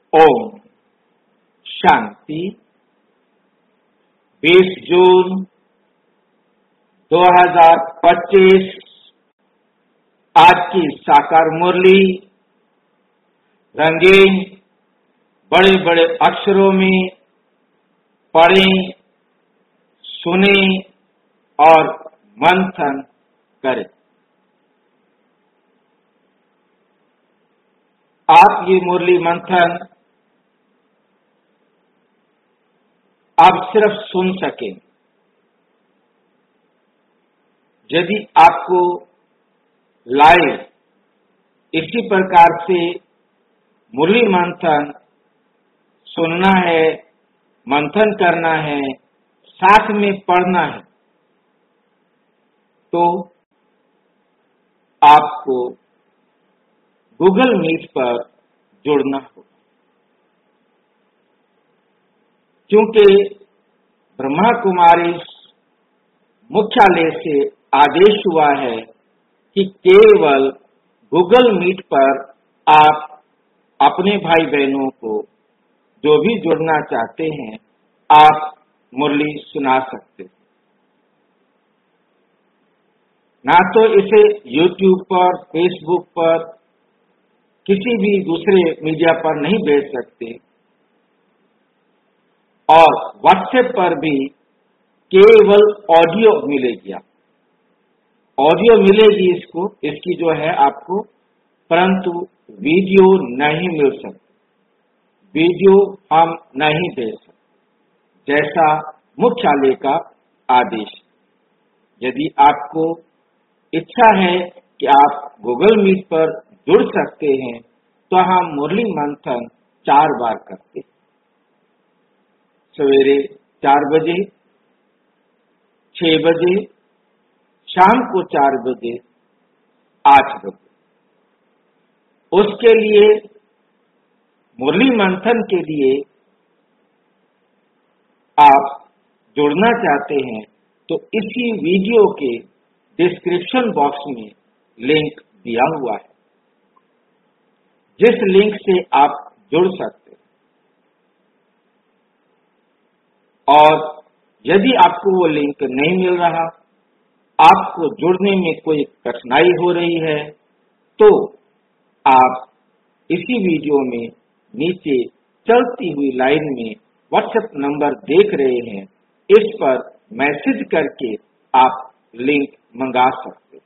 ओम शांति। 20 जून 2025 आज की साकार मुरली रंगीन बड़े बड़े अक्षरों में पढ़ें, सुने और मंथन करें। आप ये मुरली मंथन आप सिर्फ सुन सकें। यदि आपको लाइव इसी प्रकार से मुरली मंथन सुनना है, मंथन करना है, साथ में पढ़ना है, तो आपको गूगल मीट पर जुड़ना होगा। क्योंकि ब्रह्मा कुमारी मुख्यालय से आदेश हुआ है कि केवल गूगल मीट पर आप अपने भाई बहनों को जो भी जुड़ना चाहते हैं आप मुरली सुना सकते हैं। ना तो इसे YouTube पर, फेसबुक पर, किसी भी दूसरे मीडिया पर नहीं भेज सकते और व्हाट्सएप पर भी केवल ऑडियो मिलेगी। ऑडियो मिलेगी इसकी जो है आपको, परंतु वीडियो नहीं मिल सकती। वीडियो हम नहीं भेज सकते जैसा मुख्यालय का आदेश। यदि आपको इच्छा है कि आप गूगल मीट पर जुड़ सकते हैं तो हम मुरली मंथन 4 बार करते हैं। सवेरे 4 बजे, 6 बजे, शाम को 4 बजे, 8 बजे। उसके लिए मुरली मंथन के लिए आप जुड़ना चाहते हैं तो इसी वीडियो के डिस्क्रिप्शन बॉक्स में लिंक दिया हुआ है, जिस लिंक से आप जुड़ सकते हैं। और यदि आपको वो लिंक नहीं मिल रहा, आपको जुड़ने में कोई कठिनाई हो रही है, तो आप इसी वीडियो में नीचे चलती हुई लाइन में व्हाट्सएप नंबर देख रहे हैं, इस पर मैसेज करके आप लिंक मंगा सकते हैं।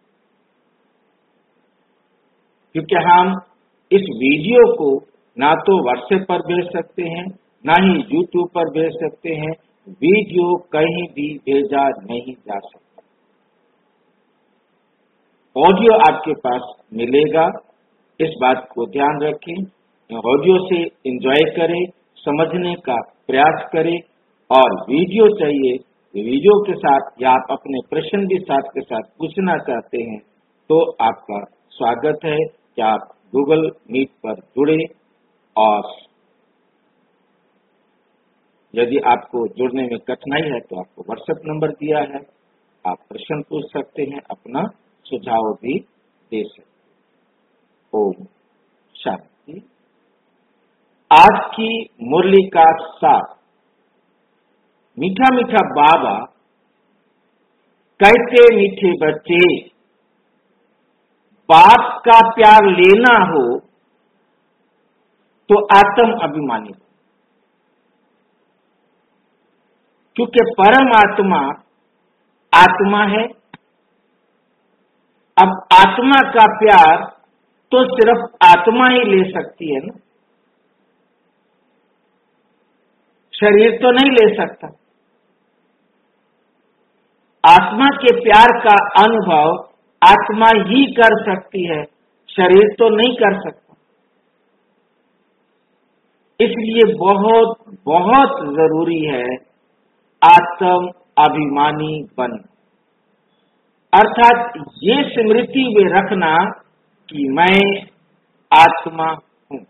क्योंकि हम इस वीडियो को ना तो व्हाट्सएप पर भेज सकते हैं, ना ही YouTube पर भेज सकते हैं। वीडियो कहीं भी भेजा नहीं जा सकता। ऑडियो आपके पास मिलेगा, इस बात को ध्यान रखें। ऑडियो से एंजॉय करें, समझने का प्रयास करें, और वीडियो चाहिए, वीडियो के साथ या आप अपने प्रश्न भी साथ के साथ पूछना चाहते हैं तो आपका स्वागत है कि आप गूगल मीट पर जुड़े। और यदि आपको जुड़ने में कठिनाई है तो आपको व्हाट्सएप नंबर दिया है, आप प्रश्न पूछ सकते हैं, अपना सुझाव भी दे सकते हैं। ओम शांति। आज की मुरली का सार। मीठा मीठा बाबा कहते मीठे बच्चे, बाप का प्यार लेना हो तो आत्म अभिमानी हो। क्योंकि परमात्मा आत्मा है। अब आत्मा का प्यार तो सिर्फ आत्मा ही ले सकती है ना, शरीर तो नहीं ले सकता। आत्मा के प्यार का अनुभव आत्मा ही कर सकती है, शरीर तो नहीं कर सकता। इसलिए बहुत बहुत जरूरी है आत्म अभिमानी बन, अर्थात ये स्मृति में रखना कि मैं आत्मा हूं।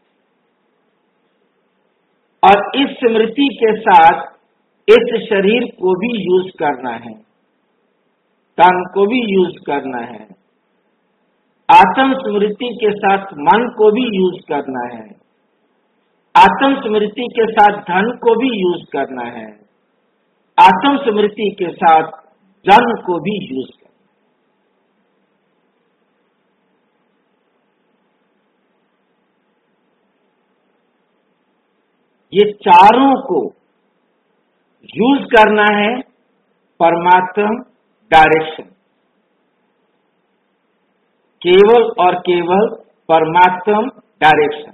और इस स्मृति के साथ इस शरीर को भी यूज करना है, तन को भी यूज करना है, आत्म स्मृति के साथ मन को भी यूज करना है। आत्म स्मृति के साथ धन को भी यूज करना है, आत्म स्मृति के साथ जन को भी यूज करना। ये चारों को यूज करना है परमात्म डायरेक्शन, केवल और केवल परमात्म डायरेक्शन,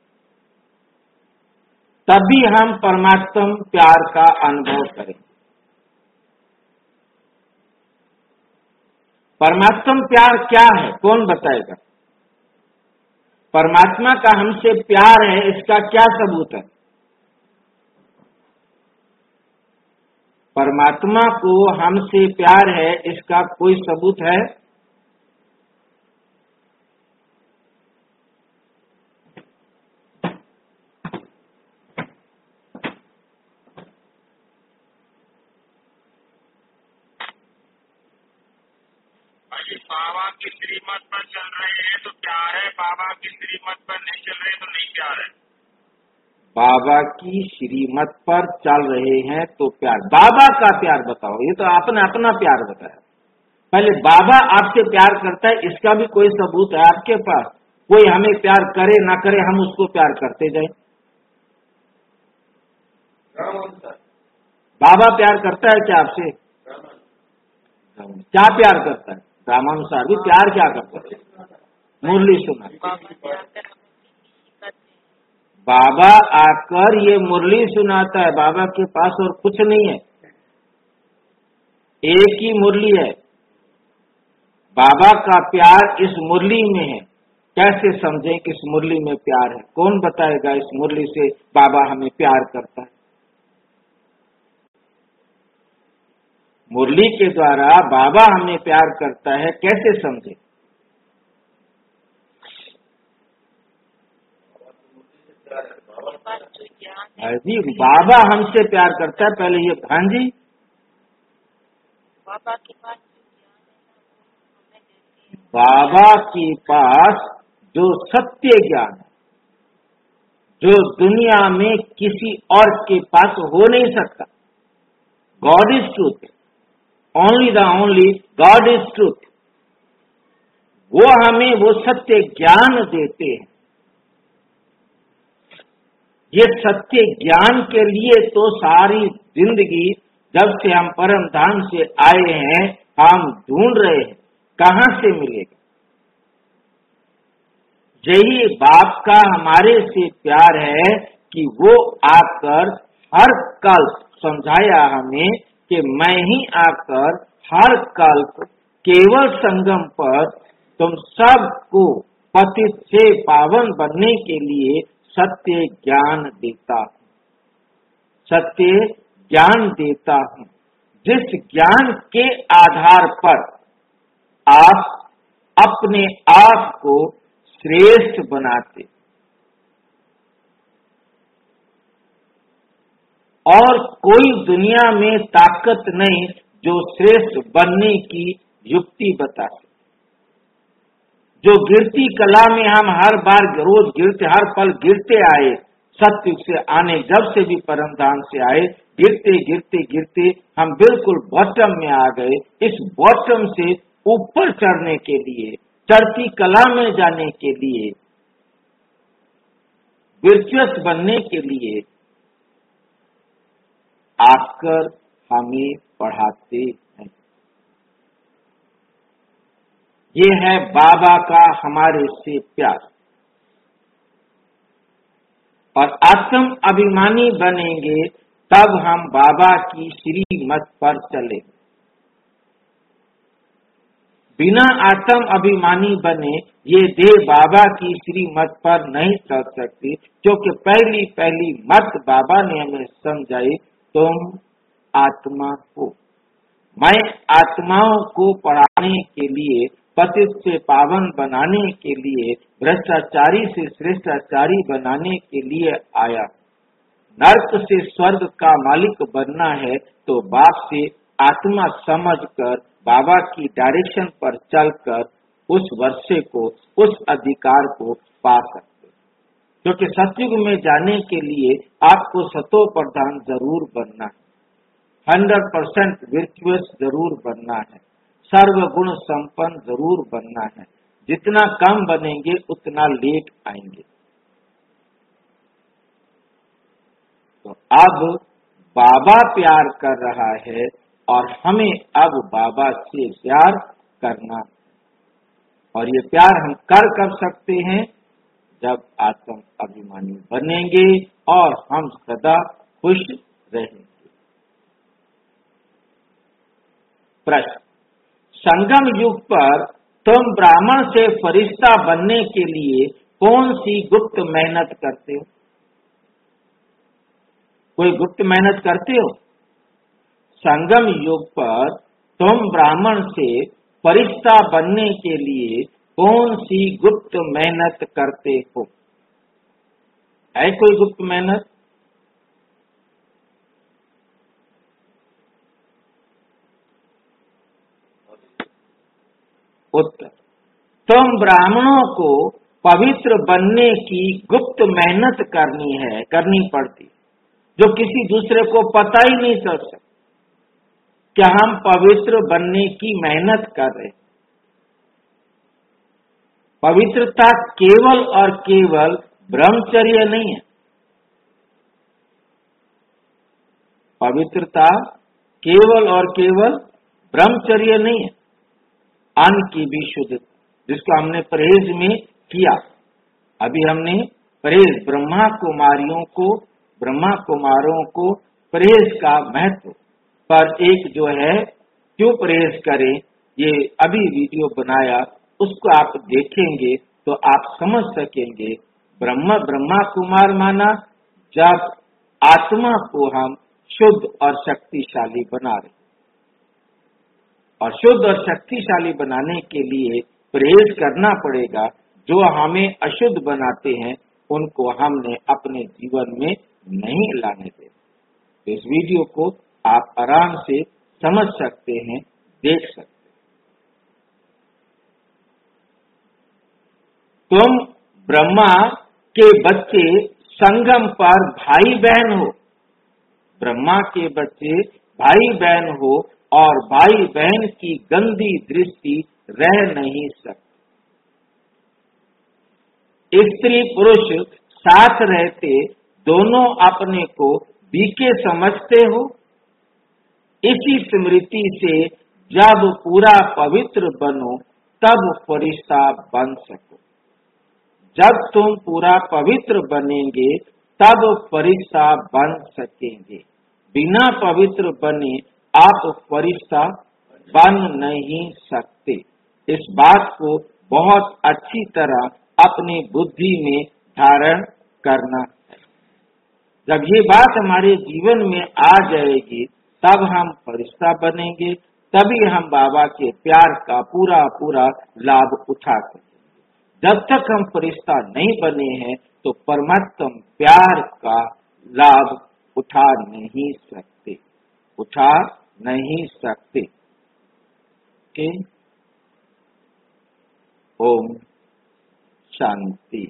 तभी हम परमात्म प्यार का अनुभव करें। परमात्म प्यार क्या है, कौन बताएगा? परमात्मा का हमसे प्यार है, इसका क्या सबूत है? परमात्मा को हमसे प्यार है, इसका कोई सबूत है? बाबा की श्रीमत पर चल रहे हैं तो प्यार है, बाबा की श्रीमत पर नहीं चल रहे तो नहीं प्यार है। बाबा की श्रीमत पर चल रहे हैं तो प्यार। बाबा का प्यार बताओ, ये तो आपने अपना प्यार बताया। पहले बाबा आपसे प्यार करता है, इसका भी कोई सबूत है आपके पास? कोई हमें प्यार करे ना करे, हम उसको प्यार करते जाए। बाबा प्यार करता है क्या आपसे? क्या प्यार करता है? रामानुसार भी प्यार क्या करता है? मुरली सुना। बाबा आकर ये मुरली सुनाता है, बाबा के पास और कुछ नहीं है, एक ही मुरली है। बाबा का प्यार इस मुरली में है। कैसे समझें कि इस मुरली में प्यार है? कौन बताएगा इस मुरली से बाबा हमें प्यार करता है? मुरली के द्वारा बाबा हमें प्यार करता है, कैसे समझे? जी, बाबा हमसे प्यार करता है, पहले ये भांजी। बाबा के पास बाबा के पास जो सत्य ज्ञान है, जो दुनिया में किसी और के पास हो नहीं सकता। God is truth, only the only God is truth. वो हमें वो सत्य ज्ञान देते हैं। ये सत्य ज्ञान के लिए तो सारी जिंदगी, जब से हम परम धाम से आए हैं, हम ढूंढ रहे हैं, कहां से मिलेगा। यही बाप का हमारे से प्यार है कि वो आकर हर कल्प समझाया हमें कि मैं ही आकर हर कल्प केवल संगम पर तुम सबको पतित से पावन बनने के लिए सत्य ज्ञान देता हूं, सत्य ज्ञान देता हूं, जिस ज्ञान के आधार पर आप अपने आप को श्रेष्ठ बनाते और कोई दुनिया में ताकत नहीं जो श्रेष्ठ बनने की युक्ति बता सके। जो गिरती कला में हम हर बार रोज गिरते, हर पल गिरते आए, सत्युग से आने जब से भी परम धाम से आए, गिरते गिरते गिरते हम बिल्कुल बॉटम में आ गए। इस बॉटम से ऊपर चढ़ने के लिए, चढ़ती कला में जाने के लिए, विर्चुअस बनने के लिए आकर हमें पढ़ाते हैं। ये है बाबा का हमारे से प्यार। और आत्म अभिमानी बनेंगे तब हम बाबा की श्रीमत पर चले। बिना आत्म अभिमानी बने ये देह बाबा की श्रीमत पर नहीं चल सकती, क्योंकि पहली पहली मत बाबा ने हमें समझाई, तुम आत्मा हो। मैं आत्माओं को पढ़ाने के लिए, पतित से पावन बनाने के लिए, भ्रष्टाचारी से श्रेष्ठाचारी बनाने के लिए आया। नर्क से स्वर्ग का मालिक बनना है तो बाप से आत्मा समझकर बाबा की डायरेक्शन पर चलकर उस वर्षे को, उस अधिकार को पा सकते। क्योंकि सतयुग में जाने के लिए आपको सतो प्रधान जरूर बनना है, 100% विर्चुअस जरूर बनना है, सर्वगुण संपन्न जरूर बनना है। जितना कम बनेंगे उतना लेट आएंगे। तो अब बाबा प्यार कर रहा है और हमें अब बाबा से प्यार करना, और ये प्यार हम कर कब सकते हैं? जब आत्म अभिमानी बनेंगे और हम सदा खुश रहेंगे। प्रश्न, संगम युग पर तुम ब्राह्मण से फरिश्ता बनने के लिए कौन सी गुप्त मेहनत करते हो? कोई गुप्त मेहनत करते हो? संगम युग पर तुम ब्राह्मण से फरिश्ता बनने के लिए कौन सी गुप्त मेहनत करते हो? है कोई गुप्त मेहनत? उत्तर, तुम ब्राह्मणों को पवित्र बनने की गुप्त मेहनत करनी पड़ती, जो किसी दूसरे को पता ही नहीं चल सकता कि हम पवित्र बनने की मेहनत कर रहे हैं। पवित्रता केवल और केवल ब्रह्मचर्य नहीं है। पवित्रता केवल और केवल ब्रह्मचर्य नहीं है, अन्न की भी शुद्धता, जिसको हमने परहेज में किया। अभी हमने परहेज ब्रह्मा कुमारों को परहेज का महत्व पर एक जो है क्यों परहेज करें, ये अभी वीडियो बनाया, उसको आप देखेंगे तो आप समझ सकेंगे। ब्रह्मा कुमार माना जब आत्मा को हम शुद्ध और शक्तिशाली बना रहे, और शुद्ध और शक्तिशाली बनाने के लिए परहेज करना पड़ेगा। जो हमें अशुद्ध बनाते हैं उनको हमने अपने जीवन में नहीं लाने देना। इस वीडियो को आप आराम से समझ सकते हैं, देख सकते हैं। तुम ब्रह्मा के बच्चे संगम पर भाई बहन हो। ब्रह्मा के बच्चे भाई बहन हो और भाई बहन की गंदी दृष्टि रह नहीं सकती। स्त्री पुरुष साथ रहते दोनों अपने को बीके समझते हो। इसी स्मृति से जब पूरा पवित्र बनो तब फरिश्ता बन सको। जब तुम पूरा पवित्र बनेंगे तब फरिश्ता बन सकेंगे। बिना पवित्र बने आप फरिश्ता बन नहीं सकते। इस बात को बहुत अच्छी तरह अपनी बुद्धि में धारण करना है। जब ये बात हमारे जीवन में आ जाएगी तब हम फरिश्ता बनेंगे, तभी हम बाबा के प्यार का पूरा लाभ उठा सकेंगे। जब तक हम फरिश्ता नहीं बने हैं तो परमात्मा प्यार का लाभ उठा नहीं सकते। ओम शांति।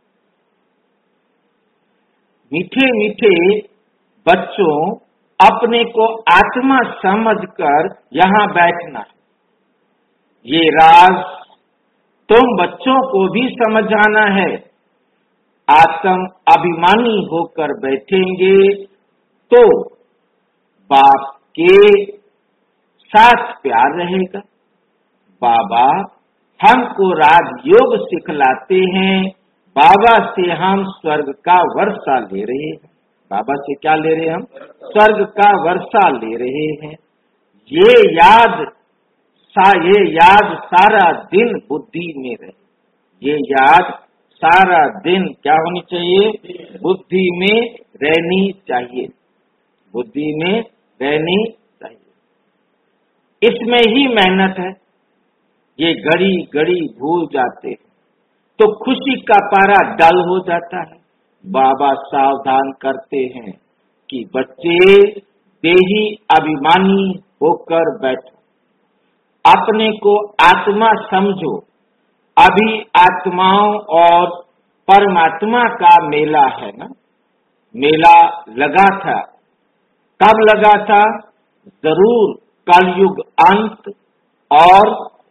मीठे मीठे बच्चों, अपने को आत्मा समझकर यहाँ बैठना। ये राज तुम बच्चों को भी समझाना है। आत्म अभिमानी होकर बैठेंगे तो बाप के साथ प्यार रहेगा। बाबा हमको राजयोग सिखलाते हैं। बाबा से हम स्वर्ग का वर्षा ले रहे हैं। बाबा से क्या ले रहे हैं हम? स्वर्ग का वर्षा ले रहे हैं। ये याद सारा दिन बुद्धि में रहे। ये याद सारा दिन क्या होनी चाहिए? बुद्धि में रहनी चाहिए। बुद्धि में रहनी चाहिए। इसमें ही मेहनत है। ये घड़ी घड़ी भूल जाते हैं तो खुशी का पारा डल हो जाता है। बाबा सावधान करते हैं कि बच्चे देही अभिमानी होकर बैठो, अपने को आत्मा समझो। अभी आत्माओं और परमात्मा का मेला है ना, मेला लगा था। कब लगा था? जरूर कलयुग अंत और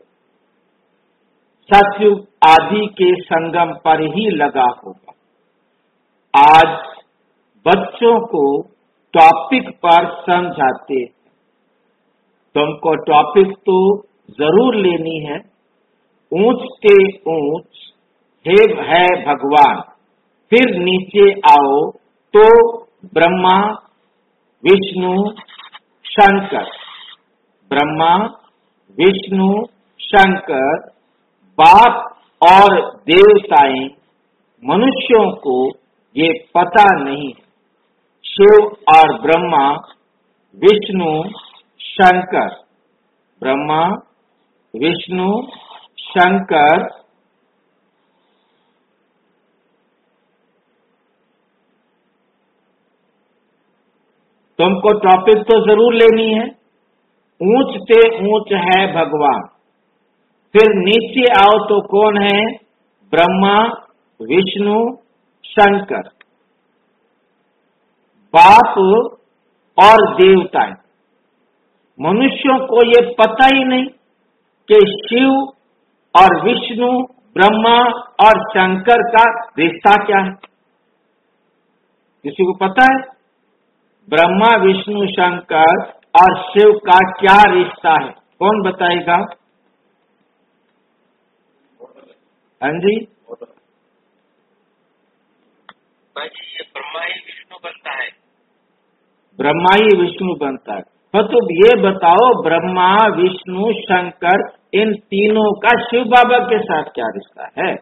सतयुग आदि के संगम पर ही लगा होगा। आज बच्चों को टॉपिक पर समझाते हैं। तुमको टॉपिक तो जरूर लेनी है। ऊंच से ऊंच है भगवान, फिर नीचे आओ तो ब्रह्मा विष्णु शंकर। ब्रह्मा विष्णु शंकर बाप और देवताएं, मनुष्यों को ये पता नहीं है। शिव और ब्रह्मा विष्णु शंकर, ब्रह्मा विष्णु शंकर तुमको टॉपिक तो जरूर लेनी है। ऊंच से ऊंच है भगवान, फिर नीचे आओ तो कौन है? ब्रह्मा विष्णु शंकर, बाप और देवताएं। मनुष्यों को ये पता ही नहीं कि शिव और विष्णु, ब्रह्मा और शंकर का रिश्ता क्या है। किसी को पता है ब्रह्मा विष्णु शंकर और शिव का क्या रिश्ता है? कौन बताएगा? हाँ जी, ये ब्रह्मा ही विष्णु बनता है। ब्रह्मा ही विष्णु बनता है। तो ये बताओ, ब्रह्मा विष्णु शंकर इन तीनों का शिव बाबा के साथ क्या रिश्ता है?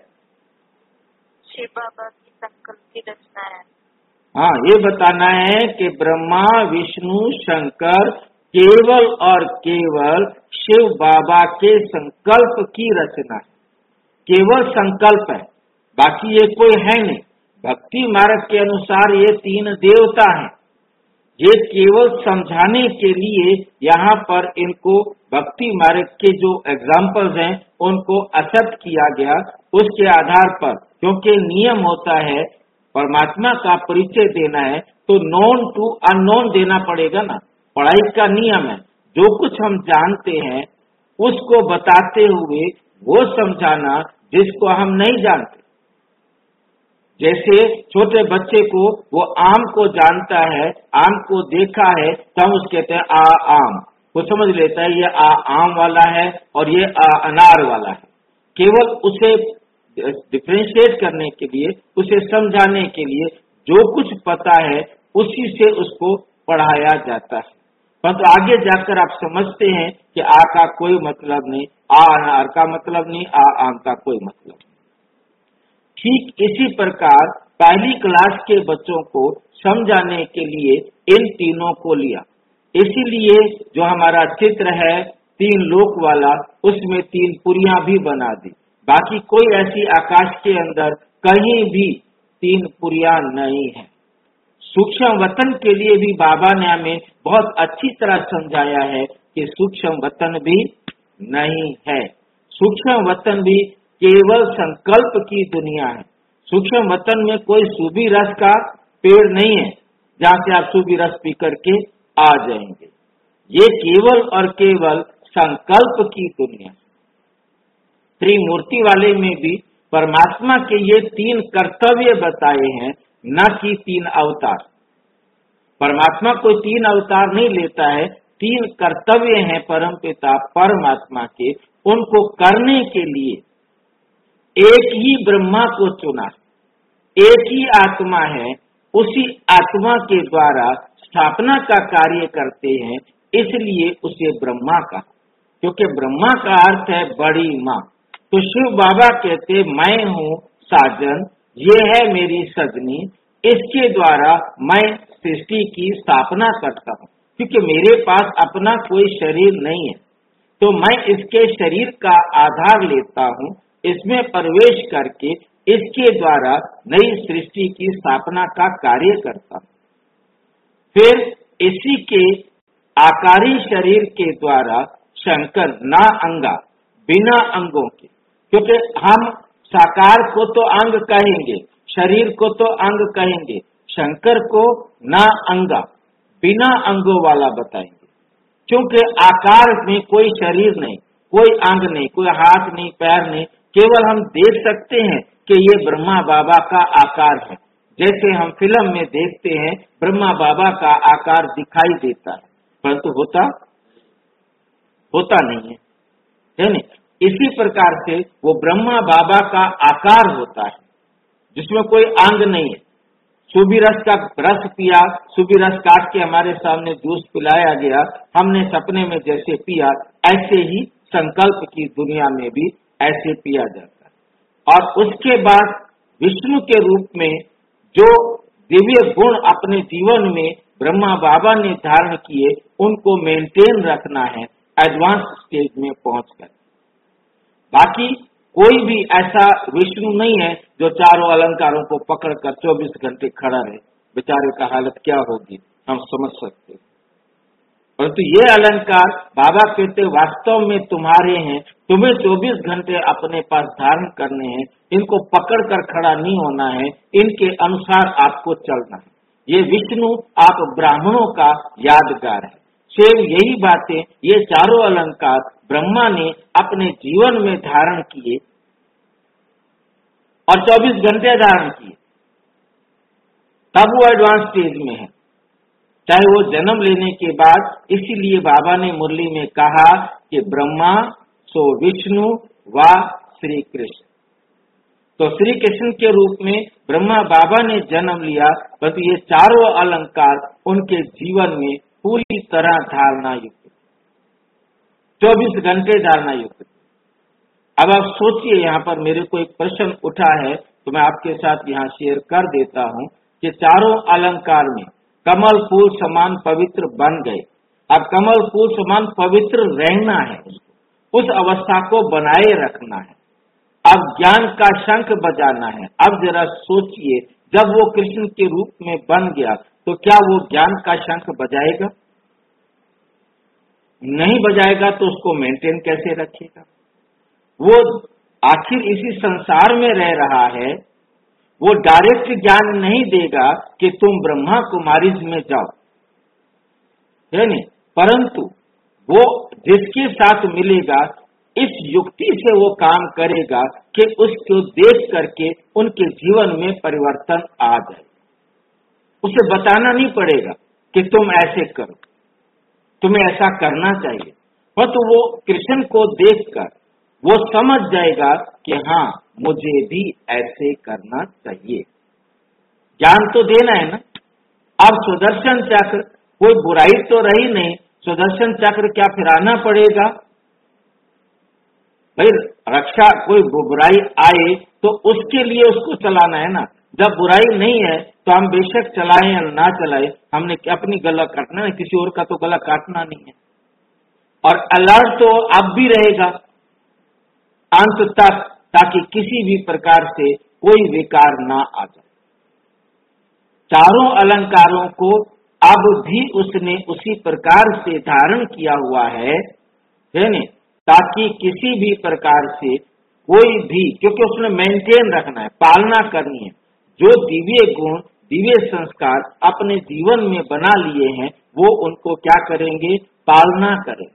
शिव बाबा की संकल्प की रचना है। हाँ, ये बताना है कि ब्रह्मा विष्णु शंकर केवल और केवल शिव बाबा के संकल्प की रचना है। केवल संकल्प है, बाकी ये कोई है नहीं। भक्ति मार्ग के अनुसार ये तीन देवता हैं। ये केवल समझाने के लिए यहाँ पर इनको भक्ति मार्ग के जो एग्जाम्पल्स हैं उनको एक्सेप्ट किया गया, उसके आधार पर। क्योंकि नियम होता है, परमात्मा का परिचय देना है तो नोन टू अननोन देना पड़ेगा ना। पढ़ाई का नियम है, जो कुछ हम जानते हैं उसको बताते हुए वो समझाना जिसको हम नहीं जानते। जैसे छोटे बच्चे को वो आम को जानता है, आम को देखा है तो हम उसके कहते हैं आ आम, वो समझ लेता है ये आ आम वाला है और ये आ अनार वाला है। केवल उसे डिफ्रेंशिएट करने के लिए, उसे समझाने के लिए जो कुछ पता है उसी से उसको पढ़ाया जाता है। परंतु आगे जाकर आप समझते हैं कि आ का कोई मतलब नहीं, आ अनार का मतलब नहीं, आ आम का कोई मतलब नहीं। ठीक इसी प्रकार पहली क्लास के बच्चों को समझाने के लिए इन तीनों को लिया। इसीलिए जो हमारा चित्र है 3 लोक वाला, उसमें 3 पुरियां भी बना दी। बाकी कोई ऐसी आकाश के अंदर कहीं भी 3 पुरियां नहीं है। सूक्ष्म वतन के लिए भी बाबा ने हमें बहुत अच्छी तरह समझाया है कि सूक्ष्म वतन भी नहीं है। सूक्ष्म वतन भी केवल संकल्प की दुनिया है। सूक्ष्म वतन में कोई सूबी रस का पेड़ नहीं है जहाँ से आप सूबी रस पी करके आ जाएंगे। ये केवल और केवल संकल्प की दुनिया। त्रिमूर्ति वाले में भी परमात्मा के ये 3 कर्तव्य बताए हैं, न कि 3 अवतार। परमात्मा कोई 3 अवतार नहीं लेता है, 3 कर्तव्य हैं परमपिता परमात्मा के। उनको करने के लिए एक ही ब्रह्मा को चुना, एक ही आत्मा है, उसी आत्मा के द्वारा स्थापना का कार्य करते हैं, इसलिए उसे ब्रह्मा का। क्योंकि ब्रह्मा का अर्थ है बड़ी माँ। तो शिव बाबा कहते मैं हूँ साजन, ये है मेरी सजनी, इसके द्वारा मैं सृष्टि की स्थापना करता हूँ। क्योंकि मेरे पास अपना कोई शरीर नहीं है, तो मैं इसके शरीर का आधार लेता हूँ, इसमें प्रवेश करके इसके द्वारा नई सृष्टि की स्थापना का कार्य करता हूँ। फिर इसी के आकारी शरीर के द्वारा शंकर ना अंगा, बिना अंगों के, क्योंकि हम साकार को तो अंग कहेंगे, शरीर को तो अंग कहेंगे, शंकर को ना अंगा, बिना अंगों वाला बताएंगे। क्योंकि आकार में कोई शरीर नहीं, कोई अंग नहीं, कोई हाथ नहीं, पैर नहीं, केवल हम देख सकते हैं कि ये ब्रह्मा बाबा का आकार है। जैसे हम फिल्म में देखते हैं ब्रह्मा बाबा का आकार दिखाई देता है, परंतु होता नहीं है नहीं। इसी प्रकार से वो ब्रह्मा बाबा का आकार होता है जिसमें कोई अंग नहीं है। सूबी रस का रस पिया, सूबी रस काट के हमारे सामने जूस पिलाया गया, हमने सपने में जैसे पिया, ऐसे ही संकल्प की दुनिया में भी ऐसे पिया जाता है। और उसके बाद विष्णु के रूप में जो दिव्य गुण अपने जीवन में ब्रह्मा बाबा ने धारण किए, उनको मेंटेन रखना है एडवांस स्टेज में पहुंचकर। बाकी कोई भी ऐसा विष्णु नहीं है जो चारों अलंकारों को पकड़कर 24 घंटे खड़ा रहे, बेचारे का हालत क्या होगी हम समझ सकते। परंतु ये अलंकार बाबा कहते वास्तव में तुम्हारे हैं, तुम्हें 24 घंटे अपने पास धारण करने हैं, इनको पकड़कर खड़ा नहीं होना है, इनके अनुसार आपको चलना है। ये विष्णु आप ब्राह्मणों का यादगार है। सेम यही बातें ये चारों अलंकार ब्रह्मा ने अपने जीवन में धारण किए और 24 घंटे धारण किए, तब वो एडवांस स्टेज में है, चाहे वो जन्म लेने के बाद। इसीलिए बाबा ने मुरली में कहा कि ब्रह्मा सो विष्णु व श्री कृष्ण। तो श्री कृष्ण के रूप में ब्रह्मा बाबा ने जन्म लिया, परंतु ये चारों अलंकार उनके जीवन में पूरी तरह धारणा युक्त, 24 घंटे धारणा युक्त। अब आप सोचिए, यहाँ पर मेरे को एक प्रश्न उठा है तो मैं आपके साथ यहाँ शेयर कर देता हूँ कि चारों अलंकार में कमल फूल समान पवित्र बन गए। अब कमल फूल समान पवित्र रहना है, उस अवस्था को बनाए रखना है। अब ज्ञान का शंख बजाना है। अब जरा सोचिए, जब वो कृष्ण के रूप में बन गया तो क्या वो ज्ञान का शंख बजाएगा? नहीं बजाएगा तो उसको मेंटेन कैसे रखेगा? वो आखिर इसी संसार में रह रहा है, वो डायरेक्ट ज्ञान नहीं देगा कि तुम ब्रह्मा कुमारीज में जाओ, है नहीं, परंतु वो जिसके साथ मिलेगा इस युक्ति से वो काम करेगा कि उसको देख करके उनके जीवन में परिवर्तन आ जाए। उसे बताना नहीं पड़ेगा कि तुम ऐसे करो, तुम्हें ऐसा करना चाहिए, परंतु वो कृष्ण को देखकर वो समझ जाएगा कि हाँ, मुझे भी ऐसे करना चाहिए। ज्ञान तो देना है ना। अब सुदर्शन चक्र, कोई बुराई तो रही नहीं, सुदर्शन चक्र क्या फिराना पड़ेगा? भाई रक्षा, कोई बुराई आए तो उसके लिए उसको चलाना है ना। जब बुराई नहीं है तो हम बेशक चलाएं या ना चलाएं, हमने अपनी गला काटना है, किसी और का तो गला काटना नहीं है। और अलर्ट तो अब भी रहेगा अंत तक, ताकि किसी भी प्रकार से कोई विकार ना आ जाए। चारों अलंकारों को अब भी उसने उसी प्रकार से धारण किया हुआ है नहीं, ताकि किसी भी प्रकार से कोई भी, क्योंकि उसने मेंटेन रखना है, पालना करनी है। जो दिव्य गुण, दिव्य संस्कार अपने जीवन में बना लिए हैं, वो उनको क्या करेंगे? पालना करेंगे।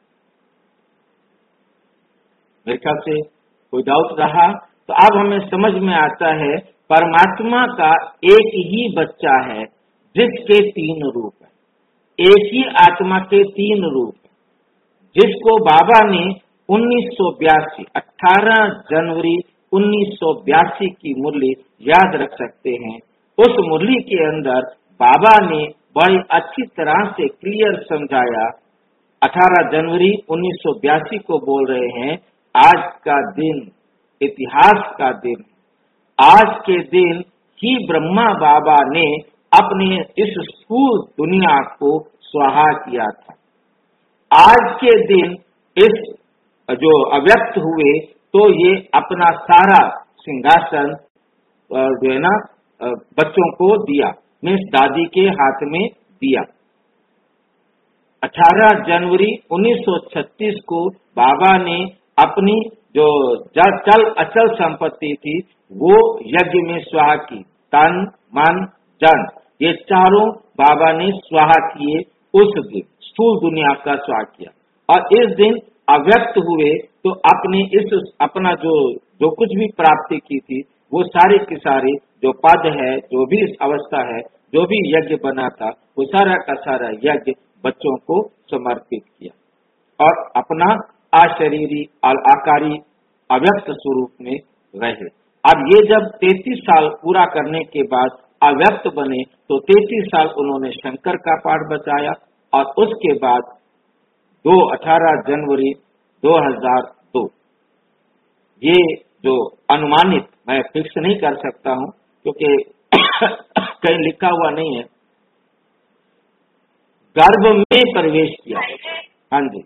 मेरे ख्याल से कोई डाउट रहा तो अब हमें समझ में आता है, परमात्मा का एक ही बच्चा है जिसके 3 रूप है। एक ही आत्मा के 3 रूप है, जिसको बाबा ने 1982 18 जनवरी 1982 की मुरली याद रख सकते हैं। उस मुरली के अंदर बाबा ने बड़ी अच्छी तरह से क्लियर समझाया। 18 जनवरी 1982 को बोल रहे हैं, आज का दिन इतिहास का दिन। आज के दिन ही ब्रह्मा बाबा ने अपने इस स्थूल दुनिया को स्वाहा किया था। आज के दिन इस जो अव्यक्त हुए तो ये अपना सारा सिंहासन जो है ना बच्चों को दिया, मीन्स दादी के हाथ में दिया। 18 जनवरी 1936 को बाबा ने अपनी जो चल अचल संपत्ति थी वो यज्ञ में स्वाहा की। तन, मन, जन, ये चारों बाबा ने स्वाहा किए उस दिन, स्थूल दुनिया का स्वाहा किया। और इस दिन अव्यक्त हुए तो अपना जो कुछ भी प्राप्ति की थी वो सारे के सारे जो पद है, जो भी अवस्था है, जो भी यज्ञ बना था, वो सारा का सारा यज्ञ बच्चों को समर्पित किया और अपना अशरीरी आकारी अव्यक्त स्वरूप में रहे। अब ये जब 33 साल पूरा करने के बाद अव्यक्त बने तो 33 साल उन्होंने शंकर का पाठ बचाया और उसके बाद 18 जनवरी 2002, ये जो अनुमानित, मैं फिक्स नहीं कर सकता हूं क्योंकि कहीं लिखा हुआ नहीं है, गर्भ में प्रवेश किया। हाँ जी,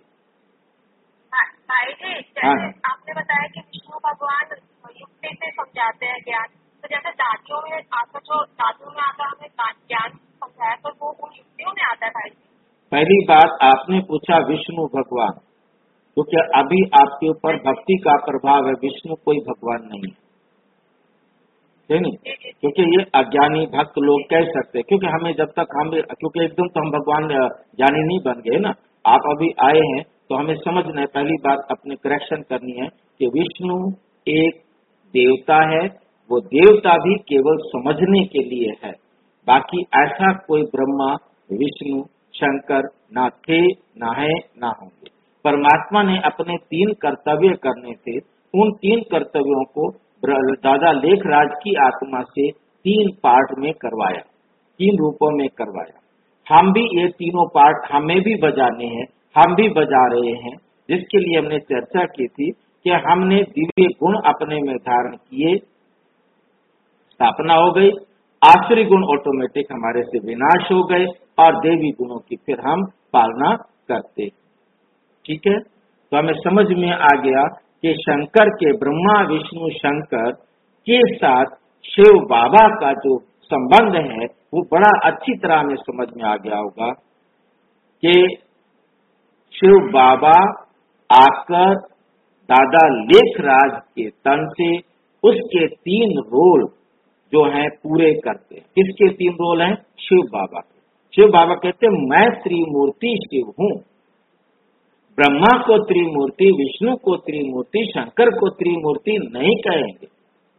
हाँ। आपने बताया कि विष्णु भगवान युक्ति से समझाते हैं ज्ञान, तो जैसे दादियों में आता, जो दादियों में आता हमें ज्ञान समझाया, तो वो उन युक्तियों में आता है। पहली बात आपने पूछा विष्णु भगवान, क्योंकि अभी आपके ऊपर भक्ति का प्रभाव है, विष्णु कोई भगवान नहीं है नहीं, क्योंकि ये अज्ञानी भक्त लोग कह सकते हैं, क्योंकि हमें जब तक क्योंकि एकदम तो हम भगवान ज्ञानी नहीं बन गए ना, आप अभी आए हैं तो हमें समझना है, पहली बात अपने करेक्शन करनी है कि विष्णु एक देवता है, वो देवता भी केवल समझने के लिए है, बाकी ऐसा कोई ब्रह्मा, विष्णु, शंकर ना थे, ना है, ना होंगे। परमात्मा ने अपने 3 कर्तव्य करने थे, उन 3 कर्तव्यों को दादा लेखराज की आत्मा से 3 पार्ट में करवाया, 3 रूपों में करवाया। हम भी ये तीनों पार्ट हमें भी बजाने हैं, हम भी बजा रहे हैं, जिसके लिए हमने चर्चा की थी कि हमने दिव्य गुण अपने में धारण किए, स्थापना हो गई, आसुरी गुण ऑटोमेटिक हमारे से विनाश हो गए और देवी गुणों की फिर हम पालना करते। ठीक है, तो हमें समझ में आ गया कि शंकर के, ब्रह्मा विष्णु शंकर के साथ शिव बाबा का जो संबंध है वो बड़ा अच्छी तरह हमें समझ में आ गया होगा कि शिव बाबा आकर दादा लेखराज के तन से उसके 3 रोल जो हैं पूरे करते हैं। किसके 3 रोल हैं? शिव बाबा के। शिव बाबा कहते हैं मैं त्रिमूर्ति शिव हूं। ब्रह्मा को त्रिमूर्ति, विष्णु को त्रिमूर्ति, शंकर को त्रिमूर्ति नहीं कहेंगे।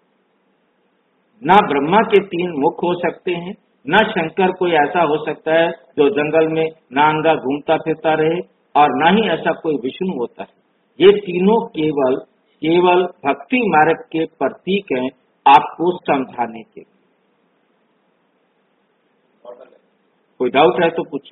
ना ब्रह्मा के 3 मुख हो सकते हैं, ना शंकर कोई ऐसा हो सकता है जो जंगल में नांगा घूमता फिरता रहे, और ना ही ऐसा कोई विष्णु होता है। ये तीनों केवल भक्ति मार्ग के प्रतीक हैं आपको समझाने के। कोई डाउट है तो पूछो।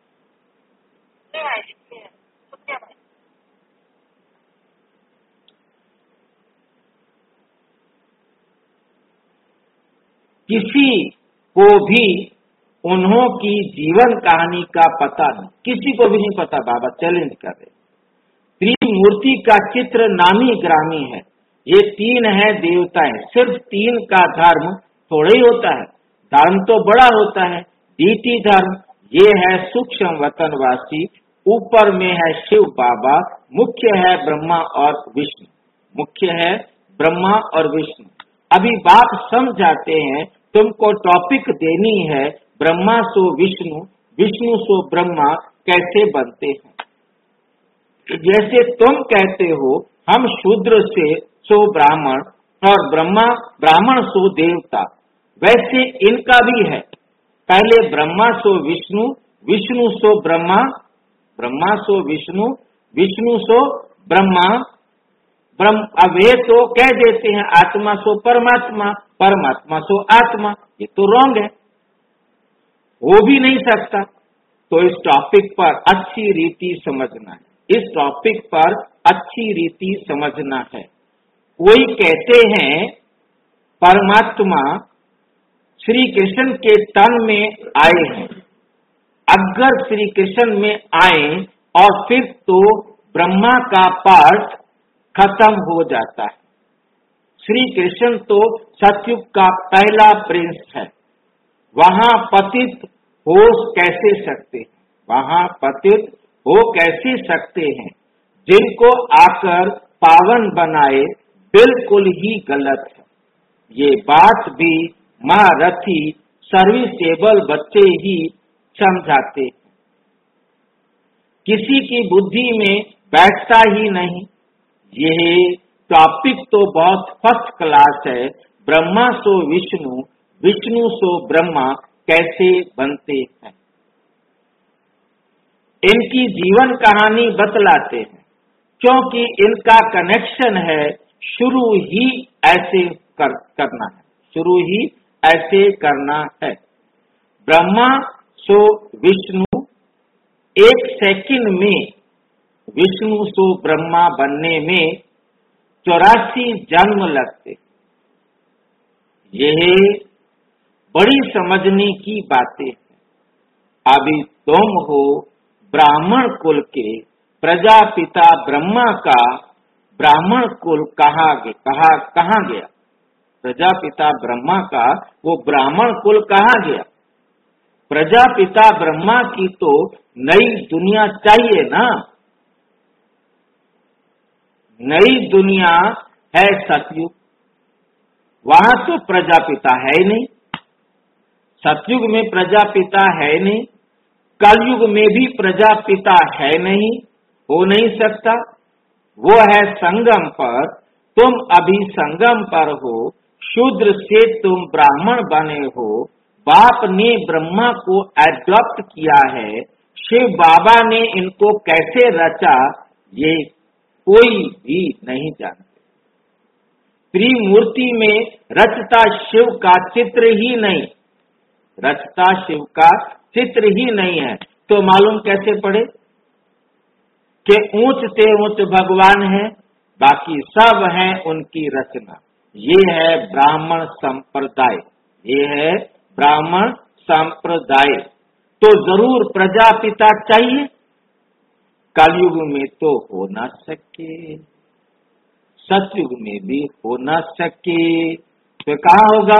किसी को भी उन्हों की जीवन कहानी का पता नहीं, किसी को भी नहीं पता। बाबा चैलेंज कर रहे। त्रिमूर्ति का चित्र नामी ग्रामी है। ये 3 है देवताएं। सिर्फ 3 का धर्म थोड़ा ही होता है, धर्म तो बड़ा होता है। डीटी धर्म ये है सूक्ष्म वतनवासी, ऊपर में है शिव बाबा, मुख्य है ब्रह्मा और विष्णु, मुख्य है ब्रह्मा और विष्णु। अभी बात समझाते हैं, तुमको टॉपिक देनी है ब्रह्मा सो विष्णु, विष्णु सो ब्रह्मा कैसे बनते हैं। जैसे तुम कहते हो हम शूद्र से सो ब्राह्मण और ब्राह्मण सो देवता, वैसे इनका भी है। पहले ब्रह्मा सो विष्णु, विष्णु सो ब्रह्मा, ब्रह्मा सो विष्णु, विष्णु सो ब्रह्मा, अब ये तो कह देते हैं आत्मा सो परमात्मा, परमात्मा सो आत्मा। ये तो रॉन्ग है, हो भी नहीं सकता। तो इस टॉपिक पर अच्छी रीति समझना है, इस टॉपिक पर अच्छी रीति समझना है। कोई कहते हैं परमात्मा श्री कृष्ण के तन में आए हैं। अगर श्री कृष्ण में आए और फिर तो ब्रह्मा का पार्ट खत्म हो जाता है। श्री कृष्ण तो सतयुग का पहला प्रिंस है, वहां पतित हो कैसे सकते हैं, वहां पतित हो कैसे सकते हैं। जिनको आकर पावन बनाए बिल्कुल ही गलत है। ये बात भी महारथी सर्विसेबल बच्चे ही समझाते हैं। किसी की बुद्धि में बैठता ही नहीं। यह टॉपिक तो बहुत फर्स्ट क्लास है। ब्रह्मा सो विष्णु, विष्णु सो ब्रह्मा कैसे बनते हैं, इनकी जीवन कहानी बतलाते हैं, क्योंकि इनका कनेक्शन है शुरू ही ऐसे करना है, शुरू ही ऐसे करना है। ब्रह्मा सो विष्णु, एक सेकंड में विष्णु सो ब्रह्मा बनने में 84 जन्म लगते। यह बड़ी समझने की बातें हैं। अभी तुम हो ब्राह्मण कुल के प्रजापिता ब्रह्मा का ब्राह्मण कुल कहाँ गया? प्रजापिता ब्रह्मा का वो ब्राह्मण कुल कहाँ गया? प्रजापिता ब्रह्मा की तो नई दुनिया चाहिए ना। नई दुनिया है सतयुग, वहां तो प्रजापिता है ही नहीं। सतयुग में प्रजापिता है नहीं, कलयुग में भी प्रजापिता है नहीं, हो नहीं सकता। वो है संगम पर। तुम अभी संगम पर हो, शूद्र से तुम ब्राह्मण बने हो। बाप ने ब्रह्मा को एडॉप्ट किया है। शिव बाबा ने इनको कैसे रचा ये कोई भी नहीं जानते। त्रिमूर्ति में रचता शिव का चित्र ही नहीं, रचता शिव का चित्र ही नहीं है, तो मालूम कैसे पड़े कि ऊंच से ऊंच भगवान है, बाकी सब है उनकी रचना। ये है ब्राह्मण संप्रदाय, ये है ब्राह्मण संप्रदाय। तो जरूर प्रजापिता चाहिए। कलयुग में तो हो ना सके, सतयुग में भी हो ना सके, तो कहाँ होगा?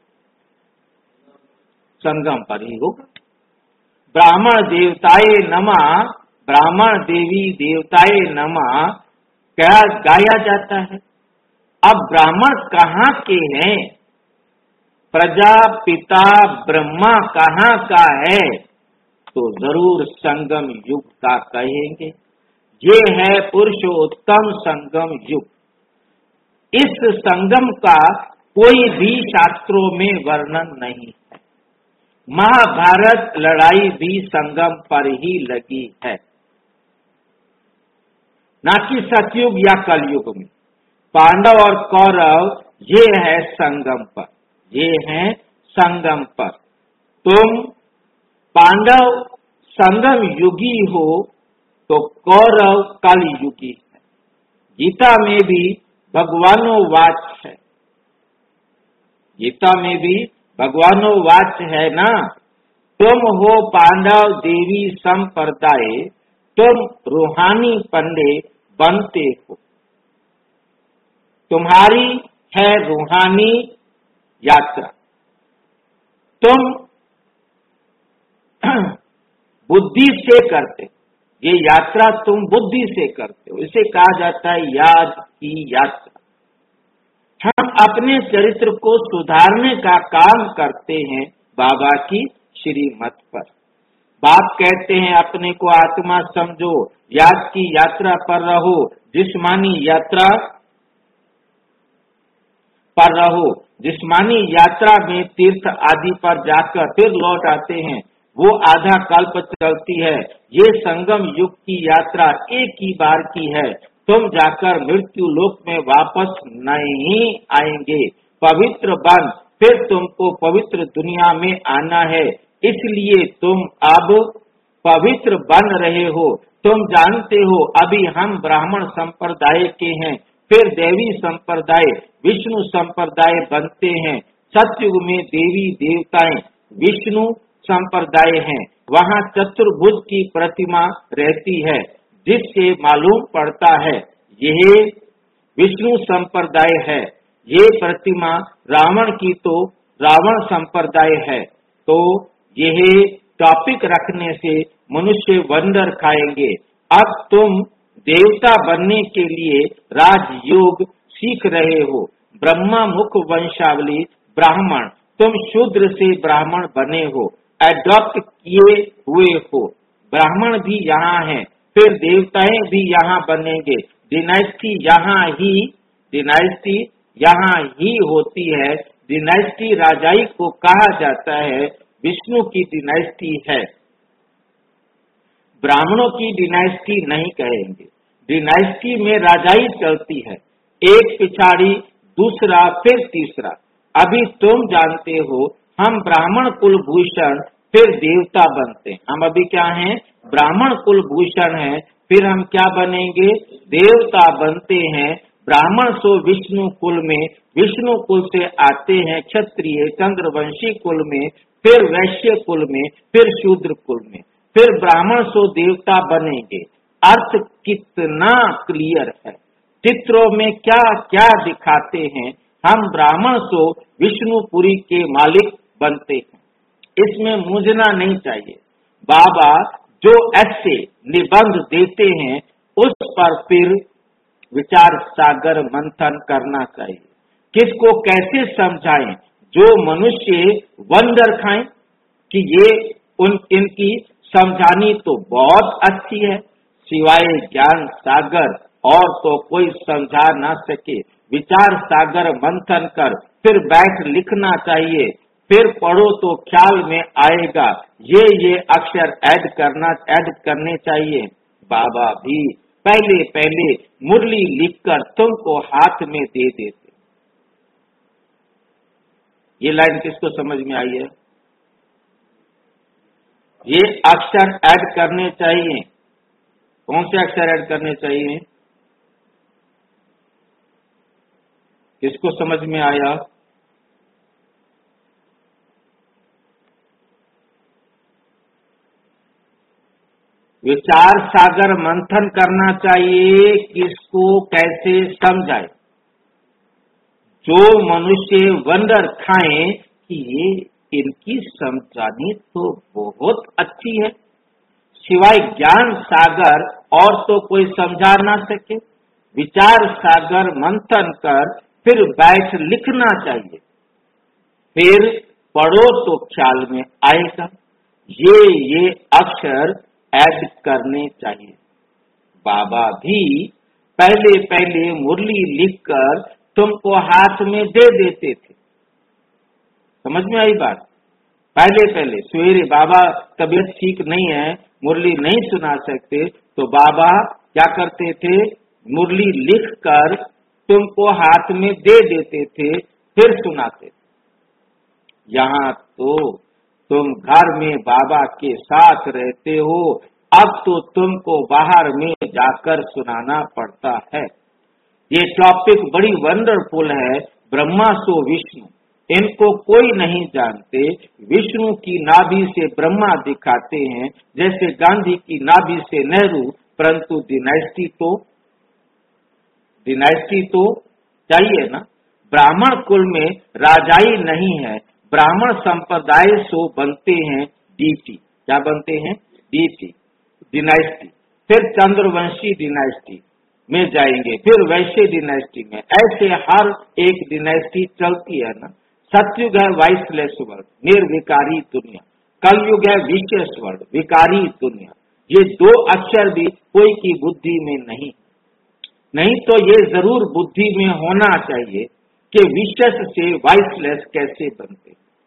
संगम पर ही होगा। ब्राह्मण देवताए नमः, ब्राह्मण देवी देवताए नमः क्या गाया जाता है। अब ब्राह्मण कहाँ के हैं? प्रजापिता ब्रह्मा कहाँ का है? तो जरूर संगम युग का कहेंगे। ये है पुरुषोत्तम संगम युग। इस संगम का कोई भी शास्त्रों में वर्णन नहीं है। महाभारत लड़ाई भी संगम पर ही लगी है, ना कि सतयुग या कलयुग में। पांडव और कौरव ये है संगम पर, ये है संगम पर। तुम पांडव संगम युगी हो तो कौरव कल युगी है। गीता में भी भगवानो वाच है, गीता में भी भगवानो वाच है ना। तुम हो पांडव देवी संप्रदाय, तुम रूहानी पंडे बनते हो। तुम्हारी है रूहानी यात्रा। तुम बुद्धि से करते, ये यात्रा तुम बुद्धि से करते हो, इसे कहा जाता है याद की यात्रा। हम अपने चरित्र को सुधारने का काम करते हैं बाबा की श्रीमत पर। बाप कहते हैं अपने को आत्मा समझो, याद की यात्रा पर रहो, जिस्मानी यात्रा पर रहो। जिस्मानी यात्रा में तीर्थ आदि पर जाकर फिर लौट आते हैं, वो आधा कल्प चलती है। ये संगम युग की यात्रा एक ही बार की है। तुम जाकर मृत्यु लोक में वापस नहीं आएंगे। पवित्र बन, फिर तुमको पवित्र दुनिया में आना है। इसलिए तुम अब पवित्र बन रहे हो। तुम जानते हो अभी हम ब्राह्मण संप्रदाय के हैं, फिर देवी संप्रदाय, विष्णु संप्रदाय बनते हैं। सतयुग में देवी देवताएं विष्णु संप्रदाय हैं। वहाँ चतुर्भुज की प्रतिमा रहती है, जिससे मालूम पड़ता है यह विष्णु संप्रदाय है। ये प्रतिमा रावण की तो रावण संप्रदाय है। तो यह टॉपिक रखने से मनुष्य वंडर खाएंगे। अब तुम देवता बनने के लिए राजयोग सीख रहे हो। ब्रह्मा मुख वंशावली ब्राह्मण, तुम शूद्र से ब्राह्मण बने हो, एडॉप्ट किए हुए हो। ब्राह्मण भी यहाँ है, फिर देवताएं भी यहाँ बनेंगे। डिनाइस्टी यहाँ ही होती है। डिनाइस्टी राजाई को कहा जाता है, विष्णु की डिनाइस्टी है। ब्राह्मणों की डिनाइस्टी नहीं कहेंगे। डिनाइस्टी में राजाई चलती है, एक पिछाड़ी दूसरा फिर तीसरा। अभी तुम जानते हो हम ब्राह्मण कुलभूषण फिर देवता बनते हैं। हम अभी क्या हैं? ब्राह्मण कुलभूषण हैं, फिर हम क्या बनेंगे? देवता बनते हैं। ब्राह्मण सो विष्णु कुल में, विष्णु कुल से आते हैं क्षत्रिय चंद्रवंशी कुल में, फिर वैश्य कुल में, फिर शूद्र कुल में, फिर ब्राह्मण सो देवता बनेंगे। अर्थ कितना क्लियर है। चित्रों में क्या क्या दिखाते हैं। हम ब्राह्मण सो विष्णुपुरी के मालिक बनते हैं। इसमें मूंझना नहीं चाहिए। बाबा जो ऐसे निबंध देते हैं उस पर फिर विचार सागर मंथन करना चाहिए। किसको कैसे समझाएं? जो मनुष्य वंडर खाएं कि ये इनकी समझानी तो बहुत अच्छी है, सिवाय ज्ञान सागर और तो कोई समझा ना सके। विचार सागर मंथन कर फिर बैठ लिखना चाहिए, फिर पढ़ो तो ख्याल में आएगा। ये अक्षर ऐड करने चाहिए। बाबा भी पहले मुरली लिखकर तुमको हाथ में दे देते। ये लाइन किसको समझ में आई है? ये अक्षर ऐड करने चाहिए। कौन से अक्षर ऐड करने चाहिए? किसको समझ में आया? विचार सागर मंथन करना चाहिए। किसको कैसे समझाए? जो मनुष्य वंडर खाएं कि ये इनकी समझानी तो बहुत अच्छी है, सिवाय ज्ञान सागर और तो कोई समझा ना सके। विचार सागर मंथन कर फिर बैठ लिखना चाहिए, फिर पढ़ो तो ख्याल में आएगा। ये अक्षर ऐड करने चाहिए। बाबा भी पहले मुरली लिखकर तुमको हाथ में दे देते थे। समझ में आई बात? पहले सवेरे बाबा तबीयत ठीक नहीं है, मुरली नहीं सुना सकते, तो बाबा क्या करते थे? मुरली लिखकर तुमको हाथ में दे देते थे, फिर सुनाते। यहाँ तो तुम घर में बाबा के साथ रहते हो, अब तो तुमको बाहर में जाकर सुनाना पड़ता है। ये टॉपिक बड़ी वंडरफुल है। ब्रह्मा सो विष्णु, इनको कोई नहीं जानते। विष्णु की नाभि से ब्रह्मा दिखाते हैं, जैसे गांधी की नाभि से नेहरू, परंतु डिनाइस्टी तो चाहिए ना। ब्राह्मण कुल में राजाई नहीं है। ब्राह्मण संप्रदाय सो बनते हैं डीटी। क्या बनते हैं? डीटी डिनाइस्टी। फिर चंद्रवंशी डिनाइस्टी में जाएंगे, फिर वैश्य डिनाइस्टी में। ऐसे हर एक डिनाइस्टी चलती है ना। सतयुग है वाइसलेस वर्ल्ड, निर्विकारी दुनिया। कलयुग है विशेष वर्ल्ड, विकारी दुनिया। ये दो अक्षर भी कोई की बुद्धि में नहीं तो ये जरूर बुद्धि में होना चाहिए कि विशेष से वाइसलेस कैसे बनते।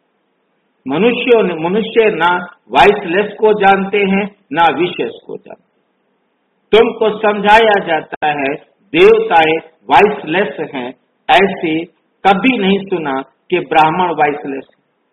मनुष्य ना वाइसलेस को जानते हैं, ना विशेष को जानते। तुमको समझाया जाता है देवताएं वाइसलेस हैं, ऐसे कभी नहीं सुना कि ब्राह्मण वाइसलेस।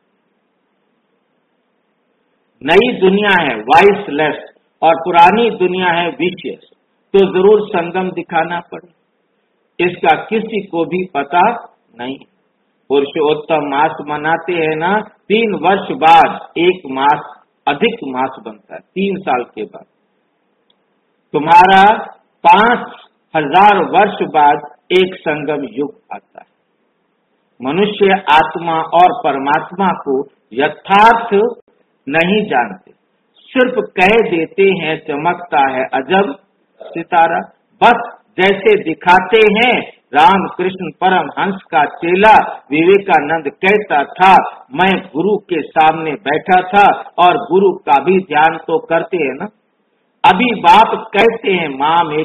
नई दुनिया है वाइसलेस और पुरानी दुनिया है विशेष, तो जरूर संगम दिखाना पड़े। इसका किसी को भी पता नहीं। पुरुषोत्तम मास मनाते हैं ना, 3 वर्ष बाद एक मास अधिक मास बनता है। 3 साल के बाद तुम्हारा 5000 वर्ष बाद एक संगम युग आता है। मनुष्य आत्मा और परमात्मा को यथार्थ नहीं जानते, सिर्फ कह देते हैं चमकता है अजब सितारा। बस जैसे दिखाते हैं राम कृष्ण परम हंस का चेला विवेकानंद कहता था, मैं गुरु के सामने बैठा था और गुरु का भी ध्यान तो करते हैं ना। अभी बाप कहते हैं माम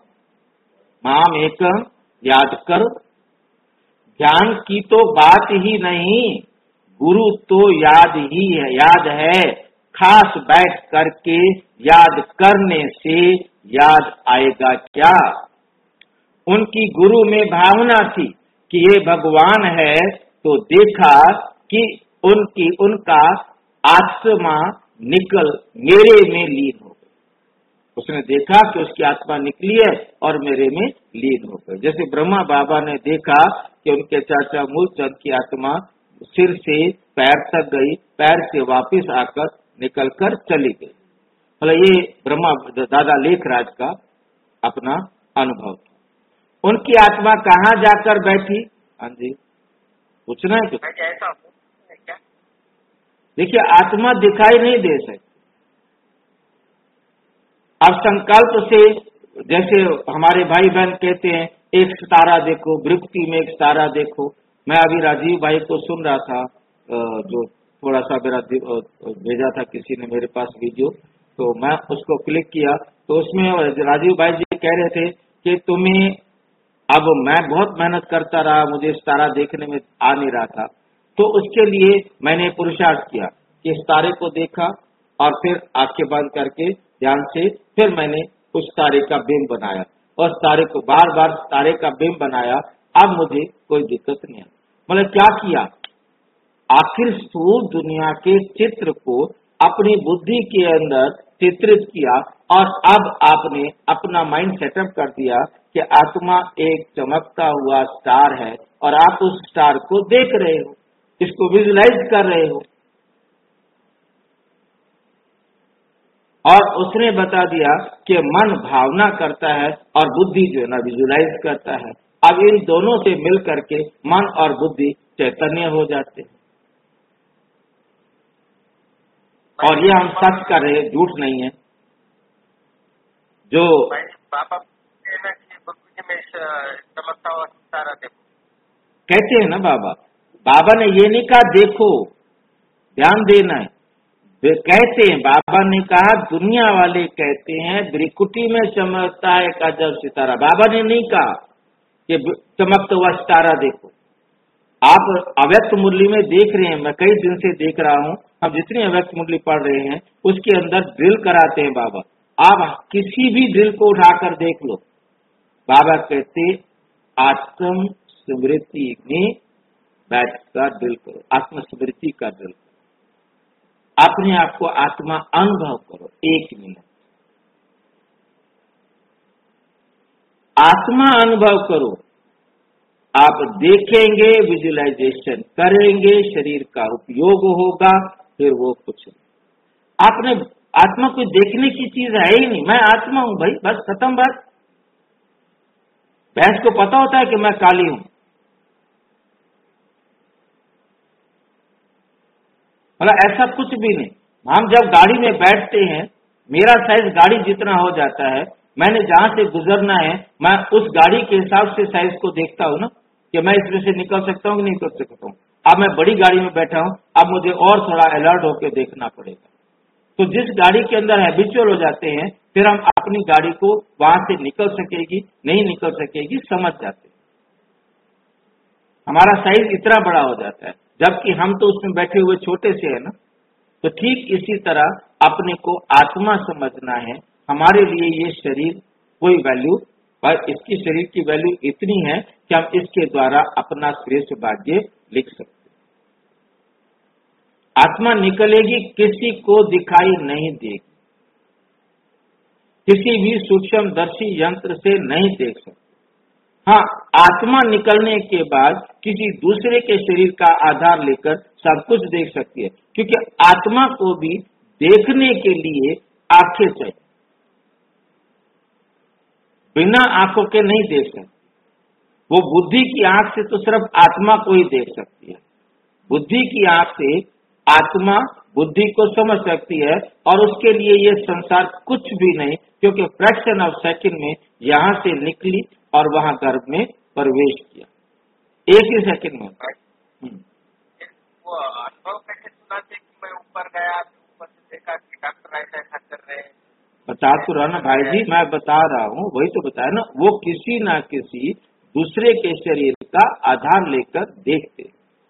एकम याद कर, ध्यान की तो बात ही नहीं, गुरु तो याद है, खास बैठ करके याद करने से याद आएगा क्या। उनकी गुरु में भावना थी कि ये भगवान है, तो देखा कि उनका आत्मा निकल मेरे में लीन हो गई। उसने देखा कि उसकी आत्मा निकली है और मेरे में लीन हो गई। जैसे ब्रह्मा बाबा ने देखा कि उनके चाचा मूलचंद की आत्मा सिर से पैर तक गई, पैर से वापस आकर निकलकर चली गई। मतलब ये ब्रह्मा दादा लेखराज का अपना अनुभव था। उनकी आत्मा कहाँ जाकर बैठी? हाँ जी, पूछना है कुछ? ऐसा क्या? देखिए, आत्मा दिखाई नहीं दे सकती। अब संकल्प से, जैसे हमारे भाई बहन कहते हैं एक सितारा देखो, वृत्ति में एक सितारा देखो। मैं अभी राजीव भाई को सुन रहा था, जो थोड़ा सा मेरा भेजा था किसी ने मेरे पास वीडियो, तो मैं उसको क्लिक किया तो उसमें राजीव भाई जी कह रहे थे कि तुम्हें, अब मैं बहुत मेहनत करता रहा, मुझे सितारा देखने में आ नहीं रहा था, तो उसके लिए मैंने पुरुषार्थ किया कि सितारे को देखा और फिर आंखें बंद करके ध्यान से फिर मैंने उस तारे का बिंब बनाया और तारे को बार बार तारे का बिंब बनाया। अब मुझे कोई दिक्कत नहीं है। मतलब क्या किया, आखिर स्थूल दुनिया के चित्र को अपनी बुद्धि के अंदर चित्रित किया और अब आपने अपना माइंड सेटअप कर दिया कि आत्मा एक चमकता हुआ स्टार है और आप उस स्टार को देख रहे हो, इसको विजुलाइज कर रहे हो। और उसने बता दिया कि मन भावना करता है और बुद्धि जो है ना विजुलाइज करता है। अब इन दोनों से मिल करके मन और बुद्धि चैतन्य हो जाते हैं। और ये हम सच कर रहे, झूठ नहीं है। जो पापा में चमकता हुआ सितारा देखो कहते हैं ना बाबा ने ये नहीं कहा देखो, ध्यान देना है। वे कहते हैं, बाबा ने कहा, दुनिया वाले कहते हैं त्रिकुटी में चमकता है एक अजब सितारा। बाबा ने नहीं कहा कि चमकता हुआ सितारा देखो। आप अव्यक्त मुरली में देख रहे हैं, मैं कई दिन से देख रहा हूं, हम जितनी अव्यक्त मुरली पढ़ रहे हैं उसके अंदर ड्रिल कराते हैं बाबा। आप किसी भी ड्रिल को उठाकर देख लो, बाबा कहते आत्म स्मृति में बैठकर ड्रिल करो, आत्म स्मृति का ड्रिल करो, अपने आप को आत्मा अनुभव करो। 1 मिनट आत्मा अनुभव करो। आप देखेंगे, विजुलाइजेशन करेंगे, शरीर का उपयोग होगा, फिर वो कुछ नहीं। आपने आत्मा को देखने की चीज है ही नहीं। मैं आत्मा हूं भाई, बस खत्म बात। भैंस को पता होता है कि मैं काली हूं। मतलब ऐसा कुछ भी नहीं। हम जब गाड़ी में बैठते हैं, मेरा साइज गाड़ी जितना हो जाता है, मैंने जहां से गुजरना है मैं उस गाड़ी के हिसाब से साइज को देखता हूं ना, कि मैं इसमें से निकल सकता हूं कि नहीं निकल सकता हूं। अब मैं बड़ी गाड़ी में बैठा हूं, अब मुझे और थोड़ा अलर्ट होकर देखना पड़ेगा। तो जिस गाड़ी के अंदर हैबिचुअल हो जाते हैं, फिर हम अपनी गाड़ी को वहां से निकल सकेगी नहीं निकल सकेगी समझ जाते हैं। हमारा साइज इतना बड़ा हो जाता है, जबकि हम तो उसमें बैठे हुए छोटे से है ना। तो ठीक इसी तरह अपने को आत्मा समझना है। हमारे लिए ये शरीर कोई वैल्यू, पर इसकी शरीर की वैल्यू इतनी है कि हम इसके द्वारा अपना श्रेष्ठ भाग्य लिख सकते हैं। आत्मा निकलेगी, किसी को दिखाई नहीं देगी, किसी भी सूक्ष्मदर्शी यंत्र से नहीं देख सकते। हाँ, आत्मा निकलने के बाद किसी दूसरे के शरीर का आधार लेकर सब कुछ देख सकती है, क्योंकि आत्मा को भी देखने के लिए आंखें चाहिए। बिना आंखों के नहीं देख सकती। वो बुद्धि की आंख से तो सिर्फ आत्मा को ही देख सकती है। बुद्धि की आंख से आत्मा बुद्धि को समझ सकती है और उसके लिए ये संसार कुछ भी नहीं, क्योंकि फ्रैक्शन ऑफ सेकंड में यहाँ से निकली और वहां गर्भ में प्रवेश किया, एक ही सेकंड में। वो अनुभव कैसे सुना थे कि मैं ऊपर गया, ऊपर से देखा कि डॉक्टर ऐसा कर रहे हैं? बता तो रहा ना भाई जी, मैं बता रहा हूँ, वही तो बताया ना, वो किसी ना किसी दूसरे के शरीर का आधार लेकर देखते,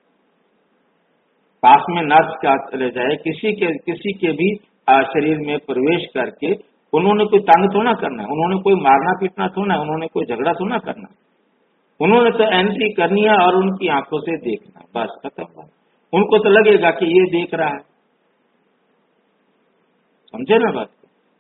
पास में नर्स क्या चले जाए, किसी के भी शरीर में प्रवेश करके उन्होंने कोई तंग थोड़ा करना है, उन्होंने कोई मारना पीटना थोड़ा है, उन्होंने कोई झगड़ा थोड़ा करना, उन्होंने तो एंट्री करनी है और उनकी आंखों से देखना, बस खत्म हुआ। उनको तो लगेगा कि ये देख रहा है, समझे ना बात।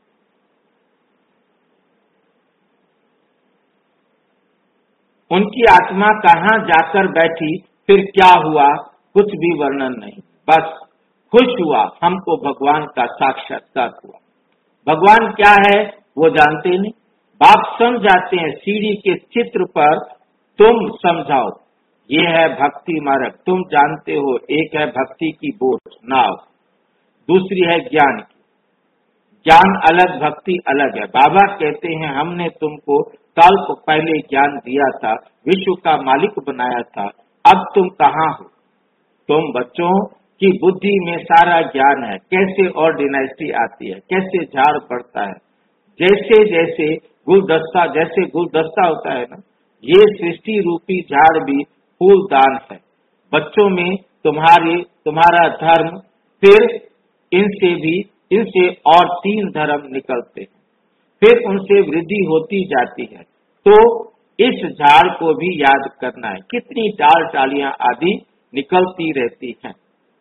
उनकी आत्मा कहाँ जाकर बैठी, फिर क्या हुआ, कुछ भी वर्णन नहीं, बस खुश हुआ, हमको भगवान का साक्षात्कार हुआ। भगवान क्या है वो जानते नहीं, बाप समझाते हैं सीढ़ी के चित्र पर, तुम समझाओ, ये है भक्ति मार्ग, तुम जानते हो, एक है भक्ति की बोट नाव, दूसरी है ज्ञान की, ज्ञान अलग भक्ति अलग है। बाबा कहते हैं हमने तुमको कल्प पहले ज्ञान दिया था, विश्व का मालिक बनाया था, अब तुम कहाँ हो, तुम बच्चों की बुद्धि में सारा ज्ञान है, कैसे और डिनाइस्टी आती है, कैसे झाड़ पड़ता है, जैसे जैसे गुलदस्ता होता है ना, ये सृष्टि रूपी झाड़ भी फूलदान है। बच्चों में तुम्हारा धर्म, फिर इनसे और 3 धर्म निकलते हैं, फिर उनसे वृद्धि होती जाती है। तो इस झाड़ को भी याद करना है, कितनी डाल डालियां आदि निकलती रहती हैं।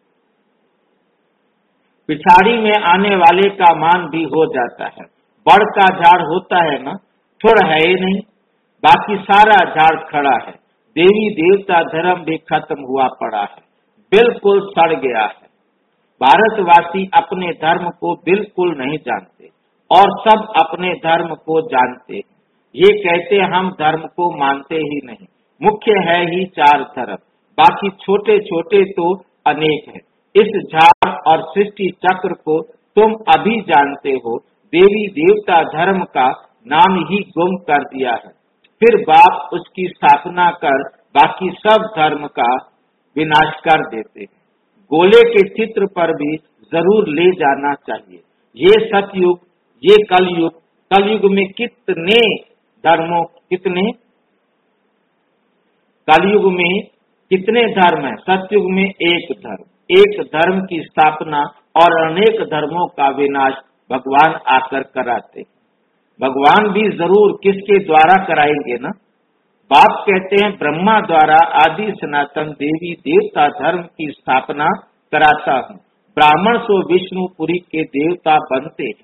पिछाड़ी में आने वाले का मान भी हो जाता है, बड़ का झाड़ होता है ना, थोड़ा है ही नहीं, बाकी सारा झाड़ खड़ा है। देवी देवता धर्म भी खत्म हुआ पड़ा है, बिल्कुल सड़ गया है। भारतवासी अपने धर्म को बिल्कुल नहीं जानते और सब अपने धर्म को जानते हैं। ये कहते हम धर्म को मानते ही नहीं, मुख्य है ही 4 धर्म, बाकी छोटे छोटे तो अनेक है। इस झाड़ और सृष्टि चक्र को तुम अभी जानते हो, देवी देवता धर्म का नाम ही गुम कर दिया है। फिर बाप उसकी स्थापना कर बाकी सब धर्म का विनाश कर देते हैं। गोले के चित्र पर भी जरूर ले जाना चाहिए। ये सतयुग, ये कलयुग में कितने कलयुग में कितने धर्म है, सतयुग में एक धर्म की स्थापना और अनेक धर्मों का विनाश भगवान आकर कराते। भगवान भी जरूर किसके द्वारा कराएंगे ना। बाप कहते हैं ब्रह्मा द्वारा आदि सनातन देवी देवता धर्म की स्थापना कराता हूँ, ब्राह्मण सो विष्णुपुरी के देवता बनते हैं।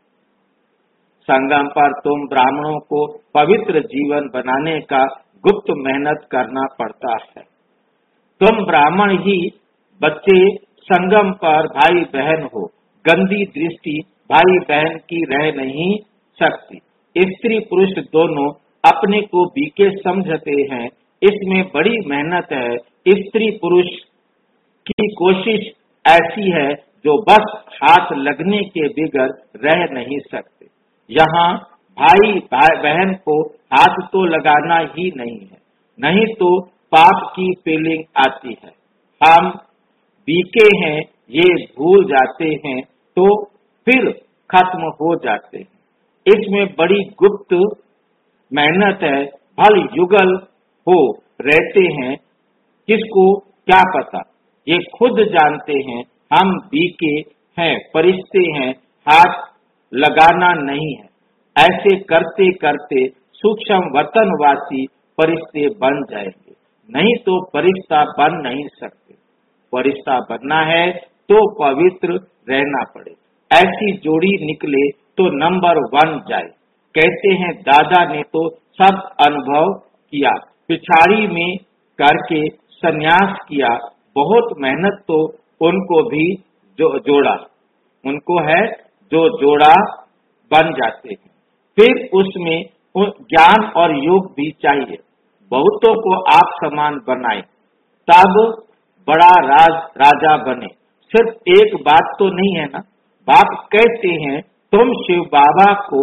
संगम पर तुम ब्राह्मणों को पवित्र जीवन बनाने का गुप्त मेहनत करना पड़ता है। तुम ब्राह्मण ही बच्चे संगम पर भाई बहन हो, गंदी दृष्टि भाई बहन की रह नहीं सकती। स्त्री पुरुष दोनों अपने को बीके समझते हैं, इसमें बड़ी मेहनत है। स्त्री पुरुष की कोशिश ऐसी है जो बस हाथ लगने के बगैर रह नहीं सकते। यहाँ भाई बहन को हाथ तो लगाना ही नहीं है, नहीं तो पाप की फीलिंग आती है। हम बीके हैं ये भूल जाते हैं तो फिर खत्म हो जाते हैं। इसमें बड़ी गुप्त मेहनत है, भल युगल हो रहते हैं, किसको क्या पता, ये खुद जानते हैं हम बीके हैं, परिश्ते हैं, हाथ लगाना नहीं है। ऐसे करते करते सूक्ष्म वतनवासी परिश्ते बन जाएंगे, नहीं तो परिश्ता बन नहीं सकते। परिश्ता बनना है तो पवित्र रहना पड़े। ऐसी जोड़ी निकले तो नंबर 1 जाए। कहते हैं दादा ने तो सब अनुभव किया, पिछाड़ी में करके संन्यास किया, बहुत मेहनत तो उनको भी जोड़ा, उनको है जो जोड़ा बन जाते हैं। फिर उसमें ज्ञान और योग भी चाहिए। बहुतों को आप समान बनाए तब बड़ा राजा बने, सिर्फ एक बात तो नहीं है ना, बाप कहते हैं तुम शिव बाबा को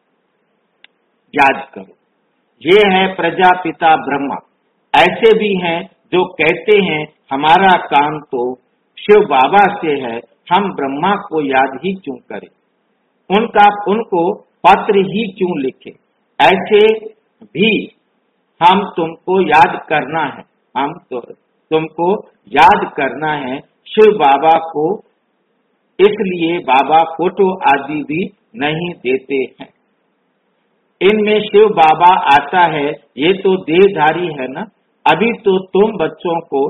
याद करो। ये है प्रजापिता ब्रह्मा। ऐसे भी हैं जो कहते हैं हमारा काम तो शिव बाबा से है, हम ब्रह्मा को याद ही क्यों करें, उनको पत्र ही क्यों लिखे। ऐसे भी हम तुमको याद करना है, हम तो तुमको याद करना है शिव बाबा को, इसलिए बाबा फोटो आदि भी नहीं देते हैं। इनमें शिव बाबा आता है, ये तो देहधारी है ना। अभी तो तुम बच्चों को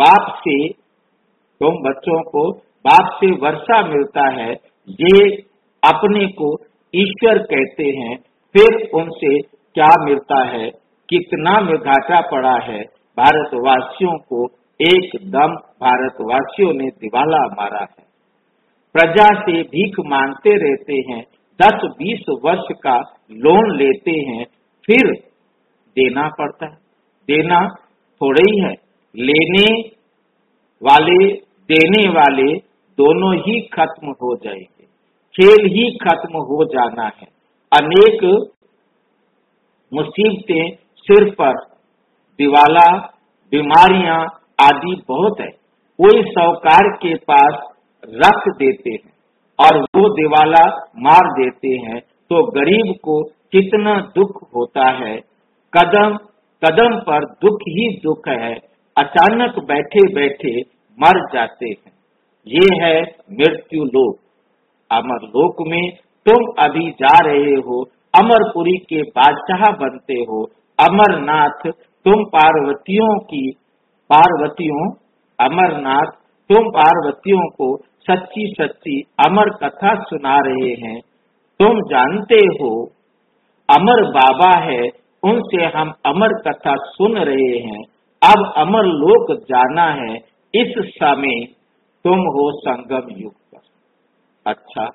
बाप से वर्षा मिलता है, ये अपने को ईश्वर कहते हैं, फिर उनसे क्या मिलता है, कितना में घाटा पड़ा है। भारतवासियों को एकदम भारतवासियों ने दिवाला मारा है। प्रजा से भीख मांगते रहते हैं, 10-20 वर्ष का लोन लेते हैं, फिर देना पड़ता है। देना थोड़े ही है, लेने वाले देने वाले दोनों ही खत्म हो जाएंगे, खेल ही खत्म हो जाना है। अनेक मुसीबतें सिर पर, दिवाला, बीमारियां आदि बहुत है। कोई साहूकार के पास रख देते हैं और वो दिवाला मार देते हैं, तो गरीब को कितना दुख होता है। कदम कदम पर दुख ही दुख है, अचानक बैठे बैठे मर जाते हैं। ये है मृत्यु लोक। अमर लोक में तुम अभी जा रहे हो, अमरपुरी के बादशाह बनते हो। अमरनाथ तुम अमरनाथ तुम पार्वतियों को सच्ची सच्ची अमर कथा सुना रहे हैं। तुम जानते हो अमर बाबा है, उनसे हम अमर कथा सुन रहे हैं। अब अमर लोक जाना है, इस समय तुम हो संगम युग पर।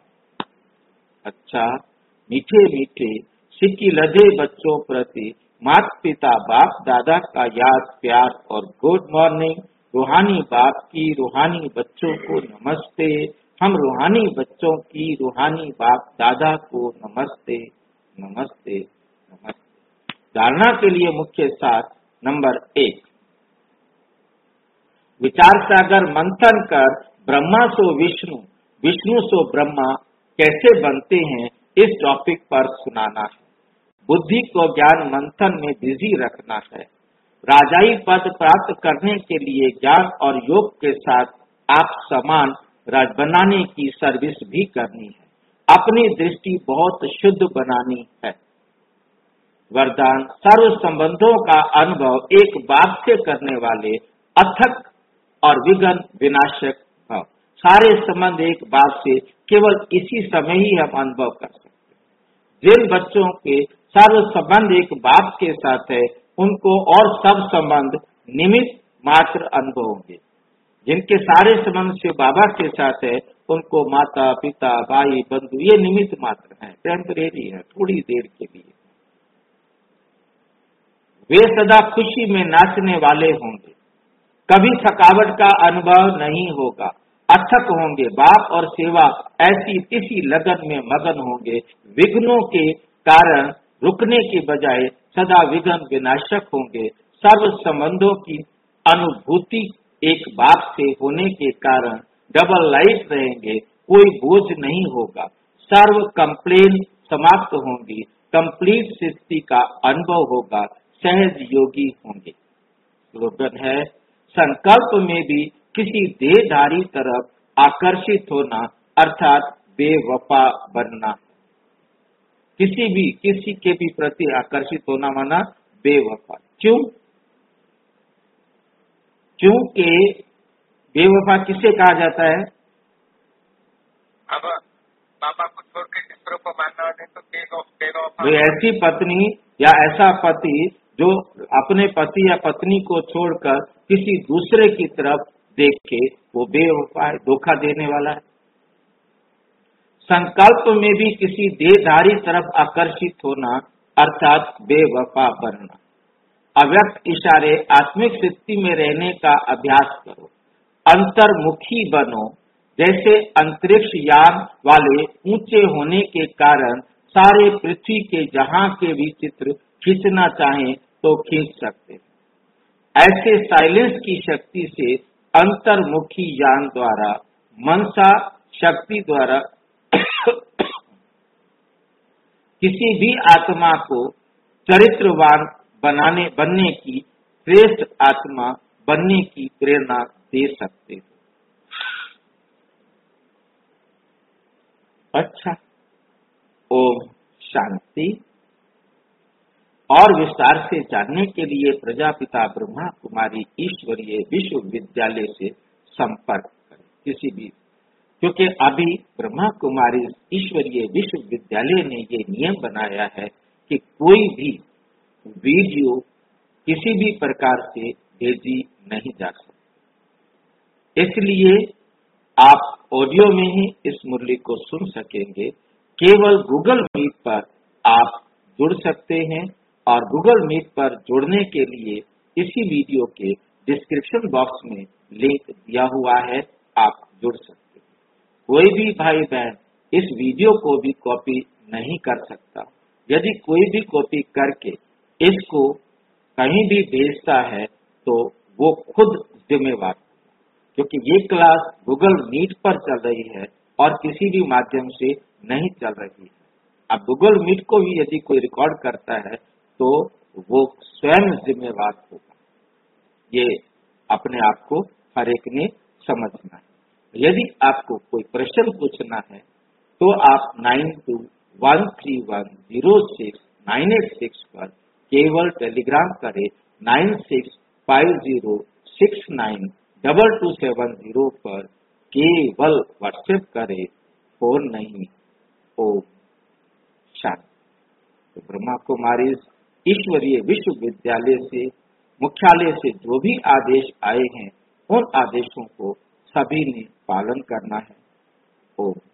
अच्छा मीठे मीठे सिक्की लदे बच्चों प्रति माता पिता बाप दादा का याद प्यार और गुड मॉर्निंग। रूहानी बाप की रूहानी बच्चों को नमस्ते। हम रूहानी बच्चों की रूहानी बाप दादा को नमस्ते नमस्ते नमस्ते। धारणा के लिए मुख्य सार नंबर 1, विचार सागर मंथन कर ब्रह्मा सो विष्णु, विष्णु सो ब्रह्मा कैसे बनते हैं, इस टॉपिक पर सुनाना है। बुद्धि को ज्ञान मंथन में बिजी रखना है। राजाई पद प्राप्त करने के लिए ज्ञान और योग के साथ आप समान राज बनाने की सर्विस भी करनी है। अपनी दृष्टि बहुत शुद्ध बनानी है। वरदान, सर्व संबंधों का अनुभव एक बात से करने वाले अथक और विघ्न विनाशक भाव। सारे संबंध एक बात से केवल इसी समय ही हम अनुभव कर सकते हैं। जिन बच्चों के सर्व संबंध एक बाप के साथ है, उनको और सब संबंध निमित्त मात्र अनुभव होंगे। जिनके सारे संबंध शिव बाबा के साथ है, उनको माता पिता भाई बंधु ये निमित्त मात्र है, टेम्परेरी है, थोड़ी देर के लिए। वे सदा खुशी में नाचने वाले होंगे, कभी थकावट का अनुभव नहीं होगा। अथक होंगे, बाप और सेवा ऐसी इसी लगन में मगन होंगे। विघ्नों के कारण रुकने के बजाय सदा विघ्न विनाशक होंगे। सर्व संबंधों की अनुभूति एक बाप से होने के कारण डबल लाइफ रहेंगे, कोई बोझ नहीं होगा। सर्व कंप्लेन समाप्त होंगी, कंप्लीट स्थिति का अनुभव होगा, सहज योगी होंगे। स्लोगन है, संकल्प में भी किसी देहधारी तरफ आकर्षित होना अर्थात बेवफा बनना। किसी के भी प्रति आकर्षित होना माना बेवफा। क्योंकि बेवफा किसे कहा जाता है? अब पापा को छोड़ के दूसरों को मानना है तो बेवफा। तो ऐसी पत्नी या ऐसा पति जो अपने पति या पत्नी को छोड़कर किसी दूसरे की तरफ देखे, वो बेवफा है, धोखा देने वाला है। संकल्प में भी किसी देहधारी तरफ आकर्षित होना अर्थात बेवफा बनना। अव्यक्त इशारे आत्मिक स्थिति में रहने का अभ्यास करो, अंतर्मुखी बनो, जैसे अंतरिक्ष यान वाले ऊंचे होने के कारण सारे पृथ्वी के जहां के भी चित्र खींचना चाहें तो खींच सकते हैं। ऐसे साइलेंस की शक्ति से अंतर्मुखी यान द्वारा मनसा शक्ति द्वारा किसी भी आत्मा को चरित्रवान बनने की, श्रेष्ठ आत्मा बनने की प्रेरणा दे सकते हो। अच्छा, ओम शांति। और विस्तार से जानने के लिए प्रजापिता ब्रह्मा कुमारी ईश्वरीय विश्वविद्यालय से संपर्क करें किसी भी, क्योंकि अभी ब्रह्मा कुमारी ईश्वरीय विश्वविद्यालय ने ये नियम बनाया है कि कोई भी वीडियो किसी भी प्रकार से भेजी नहीं जा सकती। इसलिए आप ऑडियो में ही इस मुरली को सुन सकेंगे। केवल गूगल मीट पर आप जुड़ सकते हैं और गूगल मीट पर जुड़ने के लिए इसी वीडियो के डिस्क्रिप्शन बॉक्स में लिंक दिया हुआ है, आप जुड़ सकते हैं। कोई भी भाई बहन इस वीडियो को भी कॉपी नहीं कर सकता। यदि कोई भी कॉपी करके इसको कहीं भी भेजता है तो वो खुद जिम्मेवार, क्योंकि ये क्लास गूगल मीट पर चल रही है और किसी भी माध्यम से नहीं चल रही है। अब गूगल मीट को भी यदि कोई रिकॉर्ड करता है तो वो स्वयं जिम्मेवार होगा। ये अपने आप को हर एक ने समझना है। यदि आपको कोई प्रश्न पूछना है तो आप 9213106986 पर केवल टेलीग्राम करें। 9650692270 पर केवल व्हाट्सएप करें, फोन नहीं। ओम शांति। तो ब्रह्मा कुमारी ईश्वरीय विश्वविद्यालय से मुख्यालय से जो भी आदेश आए हैं उन आदेशों को सभी ने पालन करना है। ओम